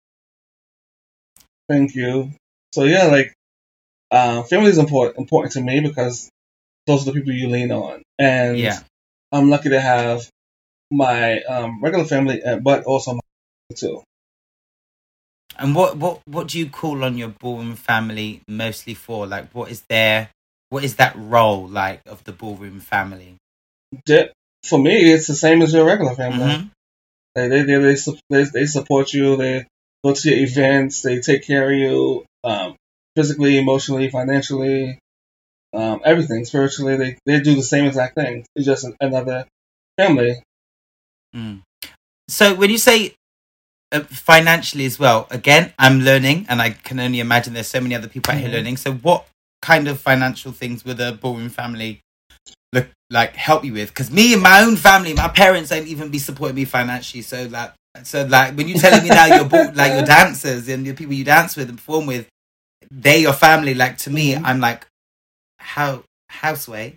Thank you. So yeah, like uh, family is important important to me because those are the people you lean on, and yeah. I'm lucky to have my um, regular family, but also my too. And what, what what do you call on your ballroom family mostly for? Like, what is their what is that role like of the ballroom family? De- for me, it's the same as your regular family. Mm-hmm. They, they they they they support you. They go to your events. They take care of you, um, physically, emotionally, financially, um, everything, spiritually. They they do the same exact thing. It's just another family. Mm. So when you say uh, financially as well, again, I'm learning, and I can only imagine there's so many other people out mm-hmm. here learning. So what kind of financial things would the ballroom family look like help you with? Because me and my own family, my parents don't even be supporting me financially. So like, so like when you're telling me now you're ball- like your dancers and the people you dance with and perform with, they're your family. Like to me, mm-hmm. I'm like, how houseway?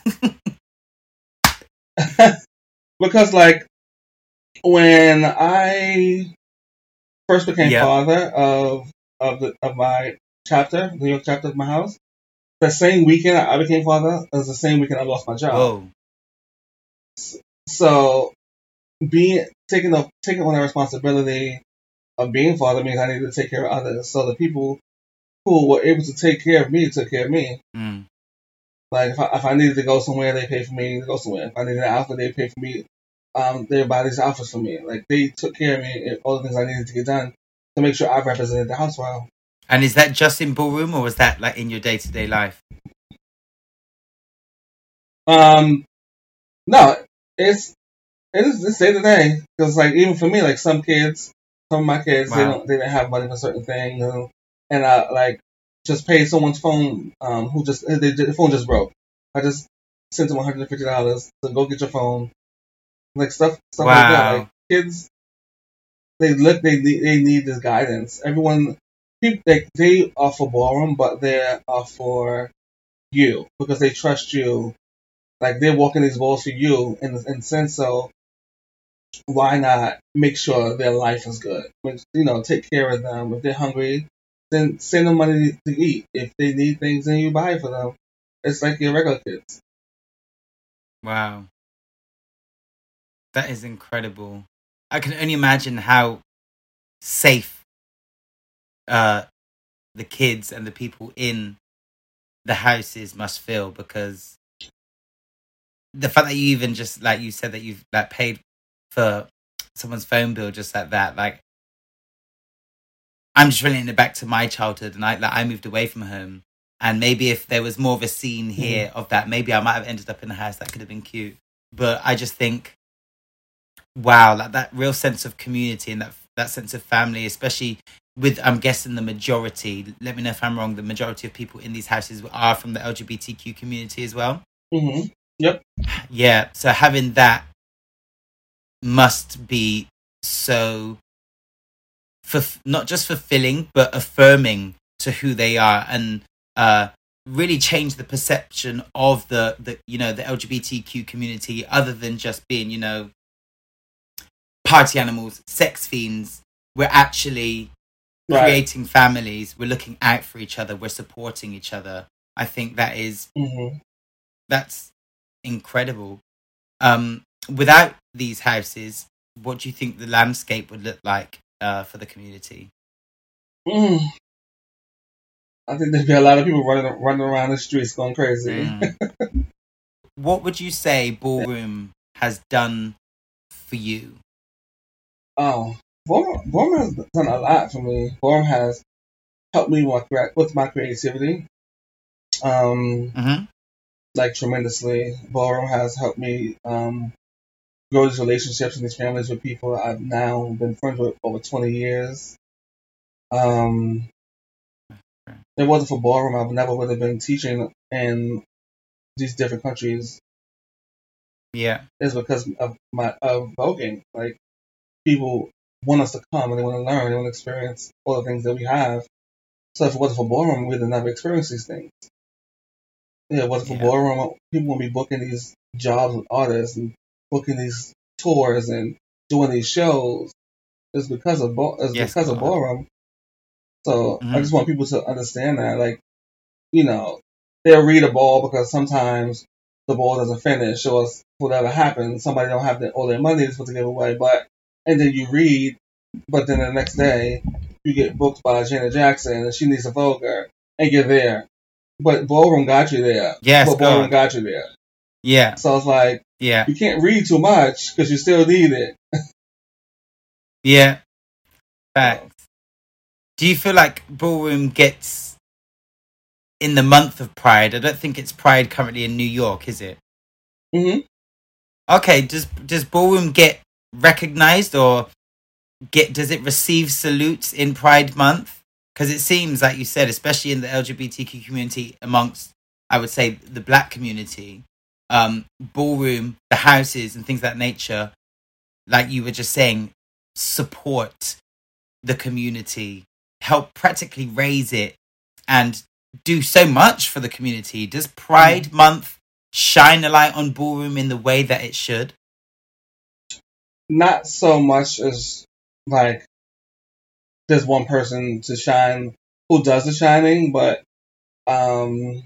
Because like when I first became yep. father of of the of my chapter, the New York chapter of my house, the same weekend I became father was the same weekend I lost my job. Whoa. So being taking up taking on the responsibility of being father means I needed to take care of others. So the people who were able to take care of me took care of me. Mm. Like if I, if I needed to go somewhere, they paid for me to go somewhere. If I needed an outfit, they paid for me. Um, they buy these outfits for me. Like they took care of me and all the things I needed to get done to make sure I represented the house well. And is that just in ballroom, or was that like in your day to day life? Um, no, it's it is it's day to day because like even for me, like some kids, some of my kids, wow. they don't they didn't have money for certain things, and, and I like just paid someone's phone um who just they, the phone just broke. I just sent them one hundred and fifty dollars to go get your phone, like stuff stuff wow. like that. Like kids, they look they they need this guidance. Everyone, people they they are for ballroom, but they are for you because they trust you. Like they're walking these balls for you in in sense. So why not make sure their life is good? You know, take care of them. If they're hungry, then send them money to eat. If they need things, then you buy it for them. It's like your regular kids. Wow. That is incredible. I can only imagine how safe uh, the kids and the people in the houses must feel, because the fact that you even just, like you said, that you've like paid for someone's phone bill just like that, like I'm just relating it back to my childhood, and I like I moved away from home, and maybe if there was more of a scene here mm. of that, maybe I might have ended up in a house that could have been cute. But I just think, wow, like that real sense of community and that that sense of family, especially with, I'm guessing the majority, let me know if I'm wrong, the majority of people in these houses are from the L G B T Q community as well. Mm-hmm. Yep. Yeah, so having that must be so, for not just fulfilling, but affirming to who they are, and uh, really change the perception of the, the you know the L G B T Q community, other than just being, you know, party animals, sex fiends. We're actually right. creating families. We're looking out for each other. We're supporting each other. I think that is mm-hmm. that's incredible. Um, without these houses, what do you think the landscape would look like uh, for the community? Mm. I think there'd be a lot of people running running around the streets going crazy. Mm. What would you say Ballroom has done for you? Oh, Ballroom, Ballroom has done a lot for me. Ballroom has helped me with, with my creativity. Um, mm-hmm. Like tremendously. Ballroom has helped me um, grow these relationships and these families with people I've now been friends with over twenty years. Um, if it wasn't for Ballroom, I would never would have been teaching in these different countries. Yeah, it's because of my of voguing. Like, people want us to come and they want to learn, they want to experience all the things that we have. So if it wasn't for Ballroom, we'd have never experienced these things. Yeah, it wasn't for yeah. Ballroom, people would be booking these jobs with artists and booking these tours and doing these shows. It's because of it's yes, because God. of Ballroom. So mm-hmm. I just want people to understand that, like, you know, they'll read a ball because sometimes the ball doesn't finish or whatever happens. Somebody don't have the, all their money to give away, but and then you read, but then the next day you get booked by Janet Jackson and she needs a Voguer and you're there. But Ballroom got you there. Yes, but Ballroom got you there. Yeah. So it's like, yeah, you can't read too much because you still need it. Yeah. Facts. Do you feel like Ballroom gets, in the month of Pride, I don't think it's Pride currently in New York, is it? Mm-hmm. Okay, does does Ballroom get recognized, or get does it receive salutes in Pride Month? Because it seems, like you said, especially in the L G B T Q community, amongst, I would say, the black community, um, Ballroom, the houses and things of that nature, like you were just saying, support the community, help practically raise it, and do so much for the community. Does Pride mm. Month shine a light on Ballroom in the way that it should? Not so much as, like, there's one person to shine who does the shining, but um,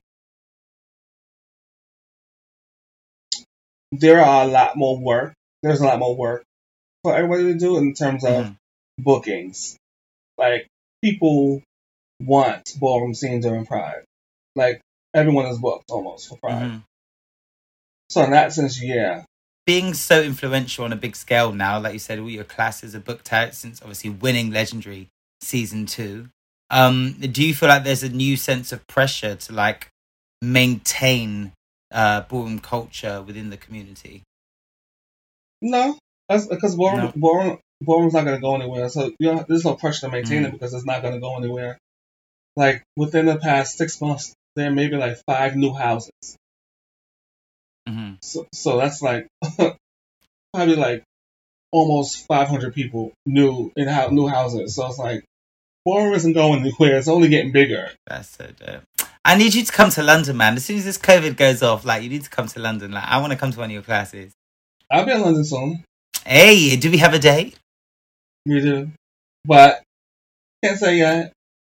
there are a lot more work. There's a lot more work for everybody to do in terms of mm. bookings. Like, people want ballroom scenes during Pride. Like, everyone is booked almost for Pride. Mm-hmm. So in that sense, yeah. Being so influential on a big scale now, like you said, all your classes are booked out since obviously winning Legendary season two. Um, do you feel like there's a new sense of pressure to, like, maintain uh, ballroom culture within the community? No, that's because ballroom, no. ballroom, ballroom's not going to go anywhere. So, you know, there's no pressure to maintain mm. it because it's not going to go anywhere. Like, within the past six months, there may be like five new houses. Mm-hmm. So, so that's like probably like almost five hundred people new in ho- new houses. So it's like, ballroom isn't going anywhere. It's only getting bigger. That's so dope. I need you to come to London, man. As soon as this COVID goes off, like, you need to come to London. Like, I want to come to one of your classes. I'll be in London soon. Hey, do we have a date? We do, but can't say yet.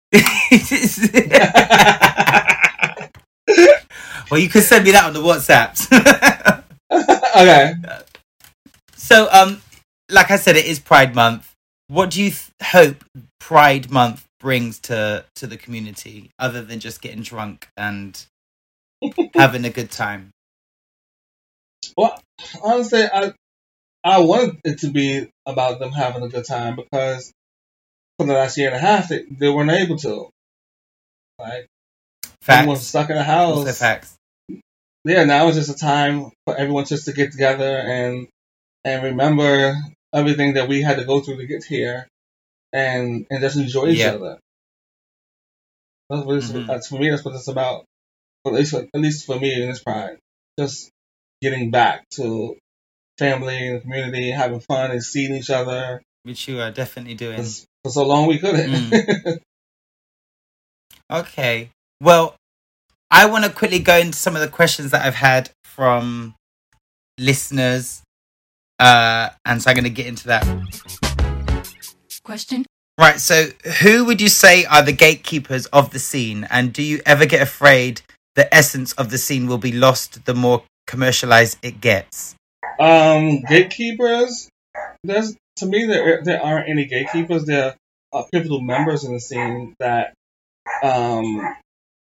Well, you could send me that on the WhatsApps. Okay. So, um, like I said, it is Pride Month. What do you th- hope Pride Month brings to to the community, other than just getting drunk and having a good time? Well, honestly, I I wanted it to be about them having a good time because for the last year and a half, they, they weren't able to. Like, facts. Everyone was stuck in the house. Also facts. Yeah, now it's just a time for everyone just to get together and and remember everything that we had to go through to get here, and and just enjoy each yep. other. That's what it's, mm-hmm. that's, for me, that's what it's about. At least, at least for me in this Pride, just getting back to family and community, having fun and seeing each other. Which you are definitely doing. For so long we couldn't. Mm. Okay. Well, I want to quickly go into some of the questions that I've had from listeners. Uh, and so I'm going to get into that. Question. Right. So who would you say are the gatekeepers of the scene? And do you ever get afraid the essence of the scene will be lost the more commercialized it gets? Um, gatekeepers. There's to me there there aren't any gatekeepers. There are pivotal members in the scene that um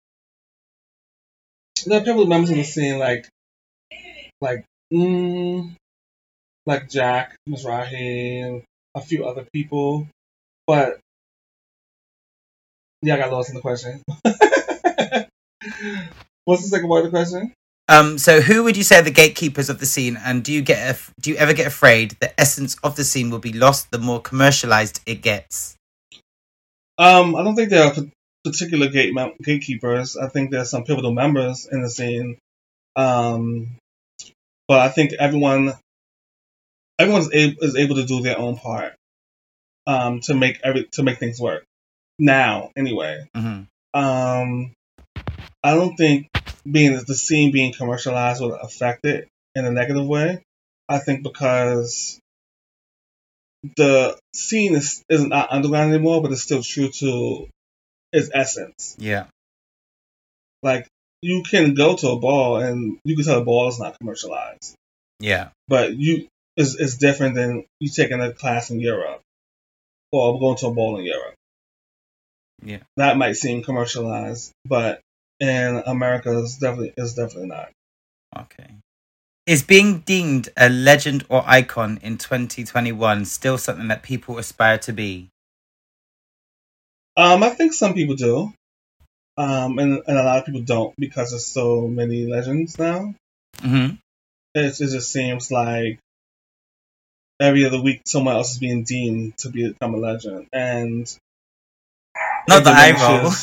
there are pivotal members in the scene like like mm, like Jack Mizrahi and a few other people, but yeah, I got lost in the question. What's the second part of the question? Um, so who would you say are the gatekeepers of the scene, and do you get af- do you ever get afraid the essence of the scene will be lost the more commercialized it gets? Um, I don't think there are p- particular gate gatekeepers. I think there are some pivotal members in the scene, um, but I think everyone everyone is, is able to do their own part um, to make every to make things work. Now, anyway, mm-hmm. um, I don't think being the scene being commercialized will affect it in a negative way. I think because the scene is is not underground anymore, but it's still true to its essence. Yeah. Like you can go to a ball and you can tell a ball is not commercialized. Yeah. But you is it's different than you taking a class in Europe or going to a ball in Europe. Yeah. That might seem commercialized, but in America it's definitely it's definitely not. Okay. Is being deemed a legend or icon in twenty twenty-one still something that people aspire to be? Um, I think some people do. Um, and, and a lot of people don't because there's so many legends now. Mm-hmm. It, it just seems like every other week someone else is being deemed to become a legend. And not the eye roll.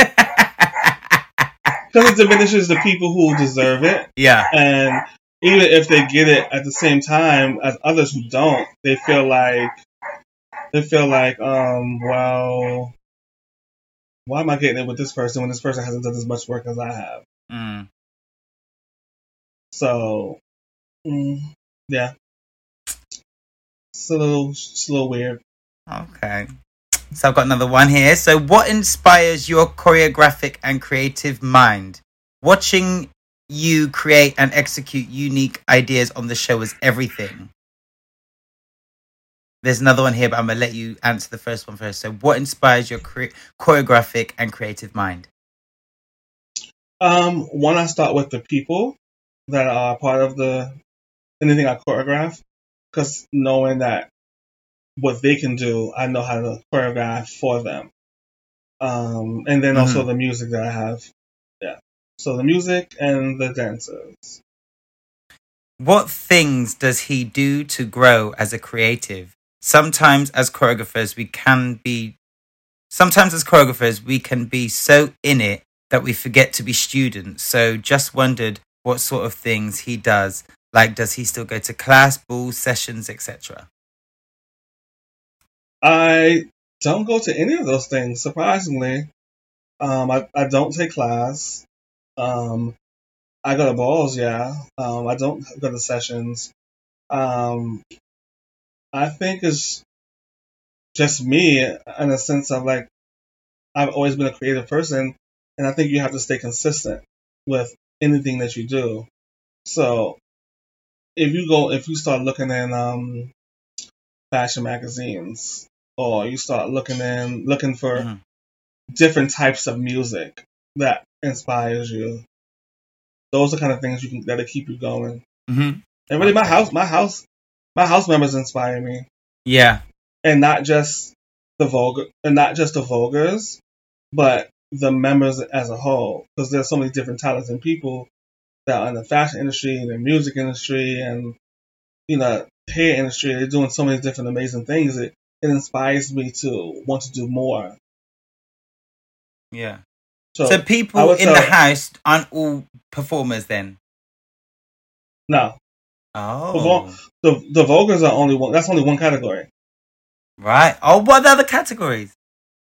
Because it diminishes the people who deserve it. Yeah. And even if they get it at the same time as others who don't, they feel like they feel like, um, well, why am I getting it with this person when this person hasn't done as much work as I have? Mm. So, mm, yeah, it's a little, it's a little weird. Okay. So I've got another one here. So what inspires your choreographic and creative mind? Watching you create and execute unique ideas on the show is everything. There's another one here, but I'm going to let you answer the first one first. So what inspires your chore- choreographic and creative mind? Um, one, I start with the people that are part of the anything I choreograph, because knowing that what they can do, I know how to choreograph for them. Um, and then mm-hmm. also the music that I have. Yeah. So the music and the dancers. What things does he do to grow as a creative? Sometimes as choreographers, we can be, sometimes as choreographers, we can be so in it that we forget to be students. So just wondered what sort of things he does. Like, does he still go to class, balls, sessions, et cetera? I don't go to any of those things, surprisingly. Um, I, I don't take class. Um, I go to balls, yeah. Um, I don't go to sessions. Um, I think it's just me in a sense of like, I've always been a creative person, and I think you have to stay consistent with anything that you do. So if you go, if you start looking in um, fashion magazines, or you start looking in, looking for mm-hmm. different types of music that inspires you, those are kind of things you can that'll keep you going. Mm-hmm. And really, my house, my house, my house members inspire me. Yeah, and not just the vulgar, and not just the vulgars, but the members as a whole, because there's so many different talented people that are in the fashion industry and the music industry and you know hair industry. They're doing so many different amazing things. It it inspires me to want to do more. Yeah. So, so people in tell, the house aren't all performers then? No. Oh. The the vulgars are only one. That's only one category. Right. Oh, what are the other categories?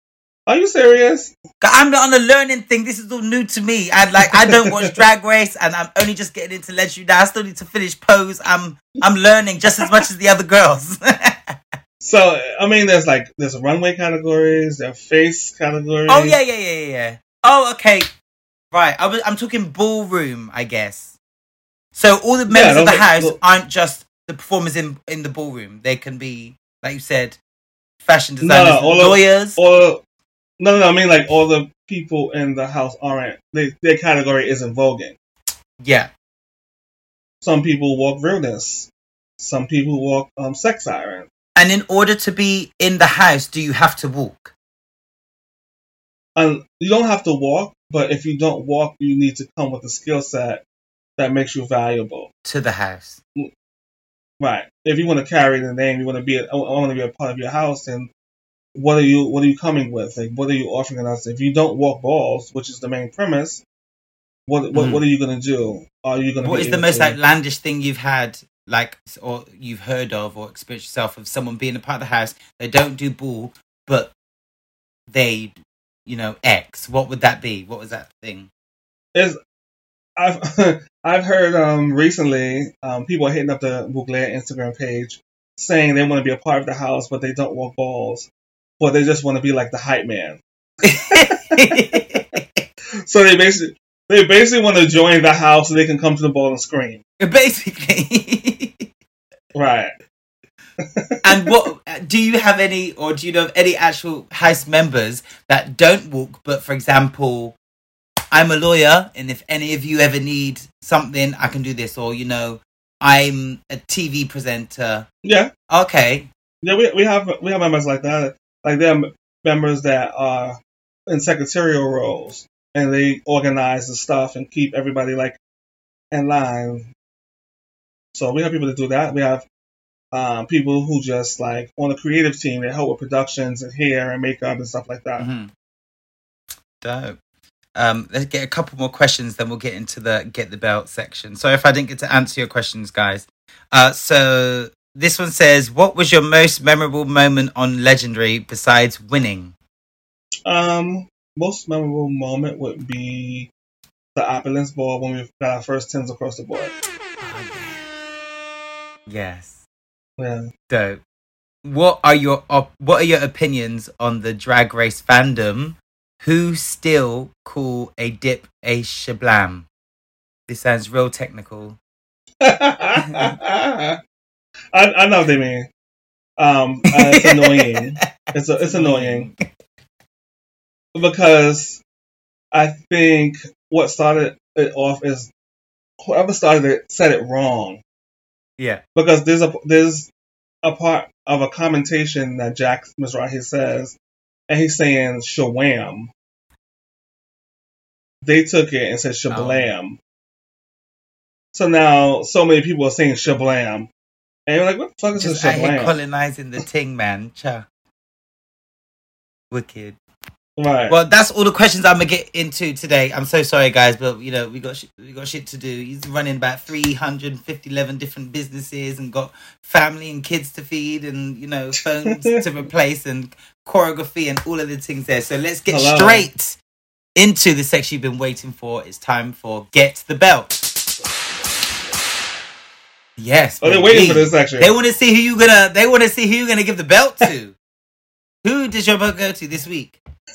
Are you serious? I'm on a learning thing. This is all new to me. I like I don't watch Drag Race, and I'm only just getting into legendary now. I still need to finish Pose. I'm I'm learning just as much as the other girls. So I mean, there's like there's runway categories, there are face categories. Oh yeah, yeah, yeah, yeah. Oh okay, right. I was, I'm talking ballroom, I guess. So all the members Yeah, of the those- house those- aren't just the performers in in the ballroom. They can be, like you said, fashion No, designers, no, all of- lawyers. Or no, no, no. I mean, like all the people in the house aren't. They, their category isn't voguing. Yeah. Some people walk realness. Some people walk um, sex siren. And in order to be in the house, do you have to walk? And you don't have to walk, but if you don't walk, you need to come with a skill set that makes you valuable. To the house. Right. If you want to carry the name, you want to be. A, I want to be a part of your house. And what are you? What are you coming with? Like, what are you offering us? If you don't walk balls, which is the main premise, what what, Mhm. what are you going to do? Are you going to? What be is the able most to- outlandish thing you've had, like, or you've heard of or experienced yourself of someone being a part of the house? They don't do ball, but they, you know, X. What would that be? What was that thing? Is I've I've heard um recently um people are hitting up the Mugler Instagram page saying they want to be a part of the house, but they don't walk balls, but they just want to be like the hype man. So they basically they basically want to join the house so they can come to the ball and scream. Basically. Right. And what do you have any, or do you know of any actual house members that don't walk, but for example, I'm a lawyer, and if any of you ever need something, I can do this, or you know, I'm a T V presenter. Yeah. Okay. Yeah, we we have we have members like that. Like there are members that are in secretarial roles and they organize the stuff and keep everybody like in line. So we have people that do that. We have um, people who just like on the creative team that help with productions and hair and makeup and stuff like that. Mm-hmm. Dope. Um, let's get a couple more questions, then we'll get into the get the belt section. Sorry if I didn't get to answer your questions, guys. Uh, so this one says, what was your most memorable moment on Legendary besides winning? Um, most memorable moment would be the Opulence Ball when we got our first tens across the board. Yes. Yeah. Dope. What are your op- what are your opinions on the Drag Race fandom who still call a dip a shablam? This sounds real technical. I, I know what they mean. Um, uh, it's annoying. It's a, it's annoying because I think what started it off is whoever started it said it wrong. Yeah. Because there's a there's a part of a commentation that Jack Mizrahi says, and he's saying shawam. They took it and said shablam. Oh. So now so many people are saying shablam. And you're like, what the fuck is Just this out here shablam? colonizing the ting, man. Cha. Wicked. Right. Well, that's all the questions I'm gonna get into today. I'm so sorry, guys, but you know we got sh- we got shit to do. He's running about three hundred fifty, eleven different businesses and got family and kids to feed, and you know phones to replace and choreography and all of the things there. So let's get Hello. straight into the section you've been waiting for. It's time for Get the Belt. Yes. Oh, they're baby. waiting for this section. They want to see who you gonna. They want to see who you're gonna give the belt to. Who did your belt go to this week?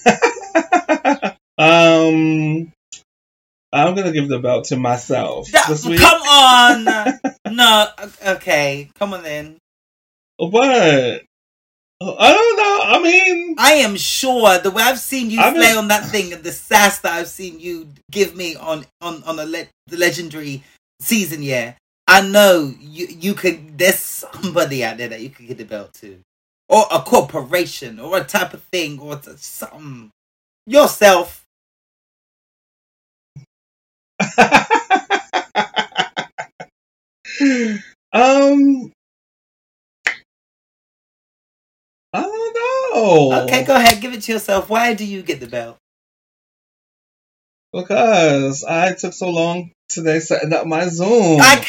um, I'm gonna give the belt to myself No, this week. come on. No, okay, come on then. What? I don't know. I mean, I am sure the way I've seen you I've play been- on that thing and the sass that I've seen you give me on on on a le- the legendary season, yeah, I know you you could. There's somebody out there that you could give the belt to, or a corporation, or a type of thing, or t- something. Yourself. um, I don't know. Okay, go ahead, give it to yourself. Why do you get the belt? Because I took so long today setting up my Zoom. I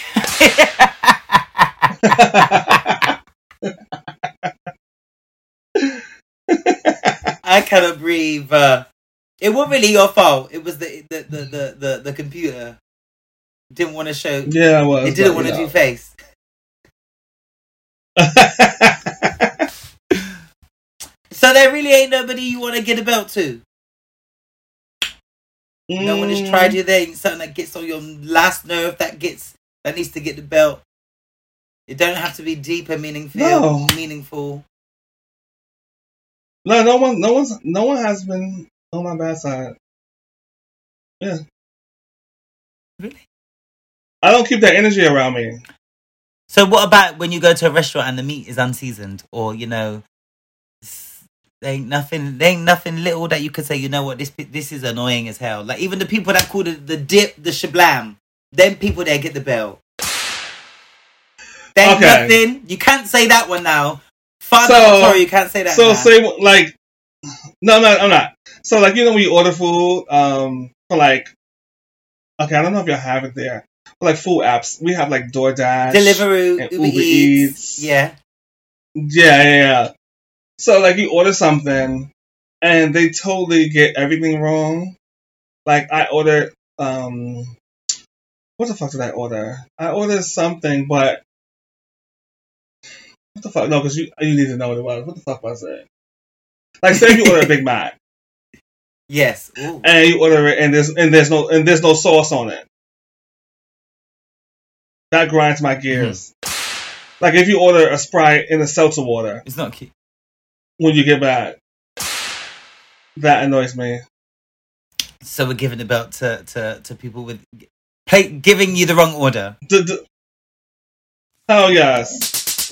I cannot breathe. Uh, it wasn't really your fault. It was the the the the, the, the computer didn't want to show. Yeah, it was. It didn't want to do face. So there really ain't nobody you want to get a belt to. Mm. No one has tried you there. Ain't something that gets on your last nerve that gets that needs to get the belt. It don't have to be deep and meaningful. No. Meaningful. No, no one, no one's, no one has been on my bad side. Yeah. Really? I don't keep that energy around me. So what about when you go to a restaurant and the meat is unseasoned, or you know, there ain't nothing, there ain't nothing little that you could say, you know what, this this is annoying as hell. Like even the people that call it the dip, the shablam, them people there get the bell. There ain't Okay. nothing. You can't say that one now. Father, So- sorry, you can't say that. So now. say like, no, I'm not, I'm not. So like, you know, when you order food, um, for like, okay, I don't know if y'all have it there. For like food apps, we have like DoorDash, Deliveroo, and Uber, Uber Eats. Eats. Yeah. Yeah, yeah, yeah. So like, you order something, and they totally get everything wrong. Like I ordered, um, what the fuck did I order? I ordered something, but what the fuck? No, because you you need to know what it was. What the fuck was it? Like, say you order a Big Mac. Yes. Ooh. And you order it, and there's and there's no and there's no sauce on it. That grinds my gears. Mm-hmm. Like if you order a Sprite in a seltzer water, It's not cute. when you get back, that annoys me. So we're giving the belt to to, to people with pay, giving you the wrong order. D- d- oh yes.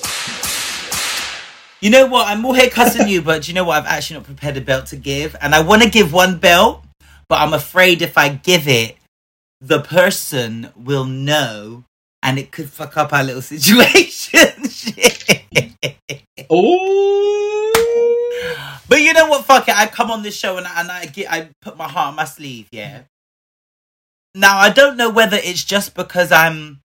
You know what? I'm more here cussing you, but do you know what? I've actually not prepared a belt to give, and I want to give one belt, but I'm afraid if I give it, the person will know, and it could fuck up our little situation. Ooh. But you know what? Fuck it. I come on this show and, I- and I get, I put my heart on my sleeve. Yeah. Now I don't know whether it's just because I'm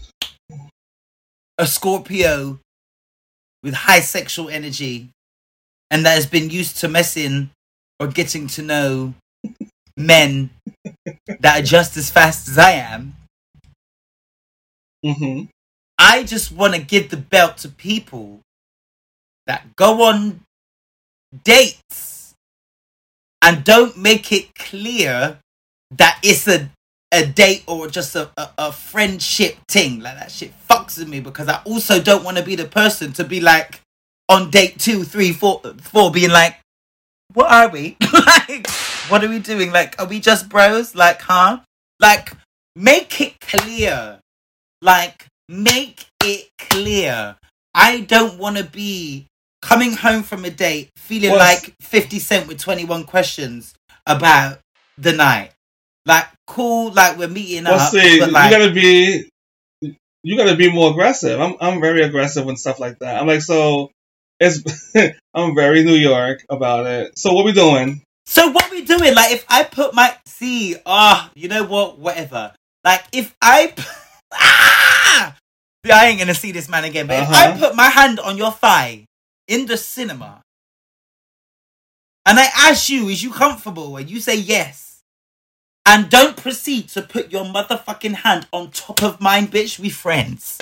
a Scorpio with high sexual energy and that has been used to messing or getting to know men that are just as fast as I am. Mm-hmm. I just want to give the belt to people that go on dates and don't make it clear that it's a a date or just a, a, a friendship thing. Like that shit fucks with me because I also don't want to be the person to be like on date two, three, four, four, being like, what are we? Like, what are we doing? Like, are we just bros? Like, huh? Like, make it clear. Like, make it clear. I don't want to be coming home from a date feeling Well, like fifty Cent with twenty-one questions about the night. Like, cool, like we're meeting Well, up. see, but like, you gotta be, you gotta be more aggressive. I'm, I'm very aggressive and stuff like that. I'm like, so, it's, I'm very New York about it. So what we doing? so what we doing? Like, if I put my, see, ah, oh, you know what, whatever. Like, if I, ah, I ain't gonna see this man again, but Uh-huh. if I put my hand on your thigh in the cinema, and I ask you, is you comfortable? And you say yes. And don't proceed to put your motherfucking hand on top of mine, bitch. We friends.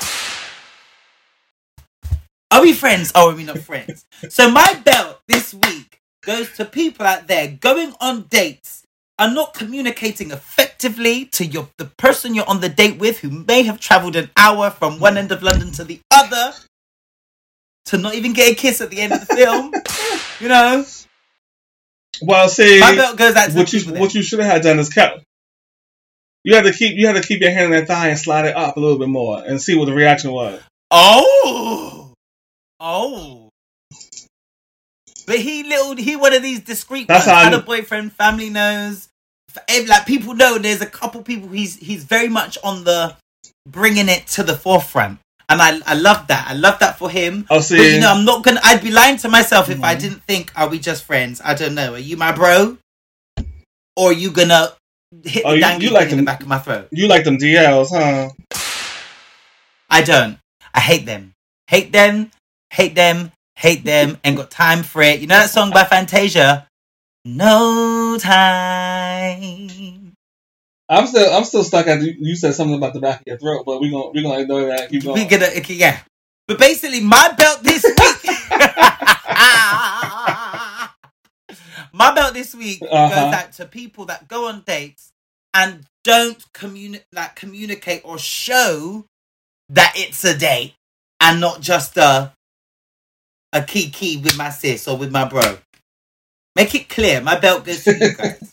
Are we friends? Or are we not friends? So my belt this week goes to people out there going on dates and not communicating effectively to your the person you're on the date with, who may have travelled an hour from one end of London to the other to not even get a kiss at the end of the film. You know? Well, see, My belt goes out to what the you people what there. you should have had done is kept. You had to keep you had to keep your hand on that thigh and slide it up a little bit more and see what the reaction was. Oh, oh! But he little he one of these discreet That's ones. how I Had a knew- boyfriend, family knows. For ev- Like people know, there's a couple people. He's he's very much on the bringing it to the forefront, and I I love that. I love that for him. Oh, see, But you know, I'm not gonna. I'd be lying to myself if I Mhm. didn't think, are we just friends? I don't know. Are you my bro, or are you gonna hit Oh, the you- dangly you like thing in the them- back of my throat? you like them D Ls, huh? I don't. I hate them. Hate them. Hate them. Hate them. Ain't got time for it. You know that song by Fantasia? no time. I'm still, I'm still stuck at you said something about the back of your throat, but we're gonna, we're gonna ignore that. Keep going. We're gonna, okay, yeah. But basically, my belt this week, my belt this week uh-huh. goes out to people that go on dates and don't communi- like communicate or show that it's a date and not just a a kiki with my sis or with my bro. Make it clear. My belt goes to you guys.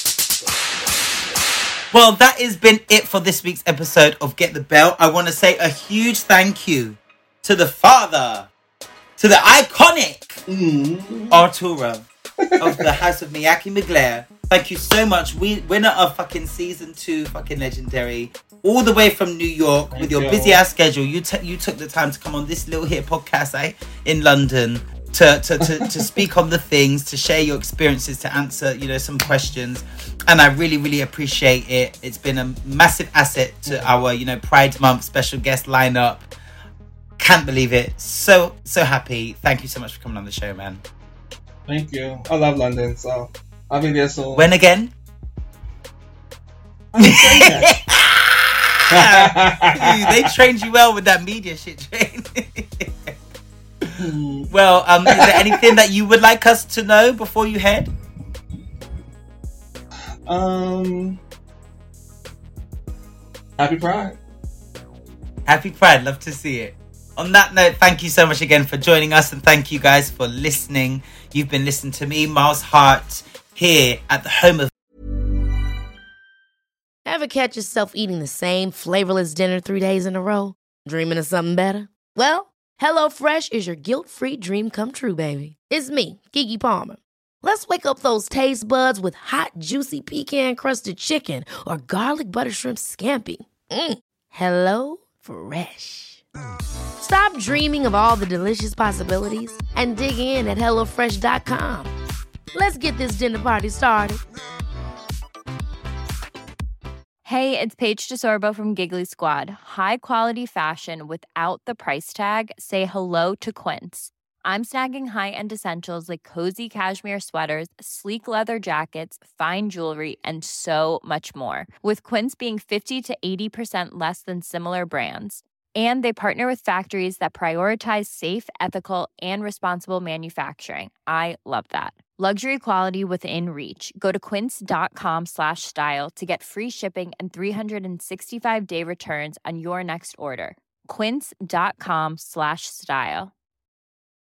Well, that has been it for this week's episode of Get the Belt. I want to say a huge thank you to the father, to the iconic mm. Arturo of the House of Miyake McGlair. Thank you so much. We winner of fucking season two, fucking legendary, all the way from New York. Thank with your you. busy ass schedule. You t- you took the time to come on this little hit podcast eh, in London to to, to to speak on the things, to share your experiences, to answer you know some questions, and I really really appreciate it. It's been a massive asset to our you know Pride Month special guest lineup. Can't believe it. So so happy. Thank you so much for coming on the show, man. Thank you. I love London, so I'll be there soon. When again? They trained you well with that media shit, Jane. Well, um, is there anything that you would like us to know before you head? Um, Happy Pride. Happy Pride. Love to see it. On that note, thank you so much again for joining us, and thank you guys for listening. You've been listening to me, Miles Hart, here at the home of... Ever catch yourself eating the same flavorless dinner three days in a row? Dreaming of something better? Well, HelloFresh is your guilt-free dream come true, baby. It's me, Keke Palmer. Let's wake up those taste buds with hot, juicy pecan-crusted chicken or garlic butter shrimp scampi. Mm. Hello Fresh. Stop dreaming of all the delicious possibilities and dig in at hello fresh dot com. Let's get this dinner party started. Hey, it's Paige DeSorbo from Giggly Squad. High quality fashion without the price tag. Say hello to Quince. I'm snagging high-end essentials like cozy cashmere sweaters, sleek leather jackets, fine jewelry, and so much more. With Quince being fifty to eighty percent less than similar brands. And they partner with factories that prioritize safe, ethical, and responsible manufacturing. I love that. Luxury quality within reach. Go to quince.com slash style to get free shipping and three sixty-five day returns on your next order. Quince.com slash style.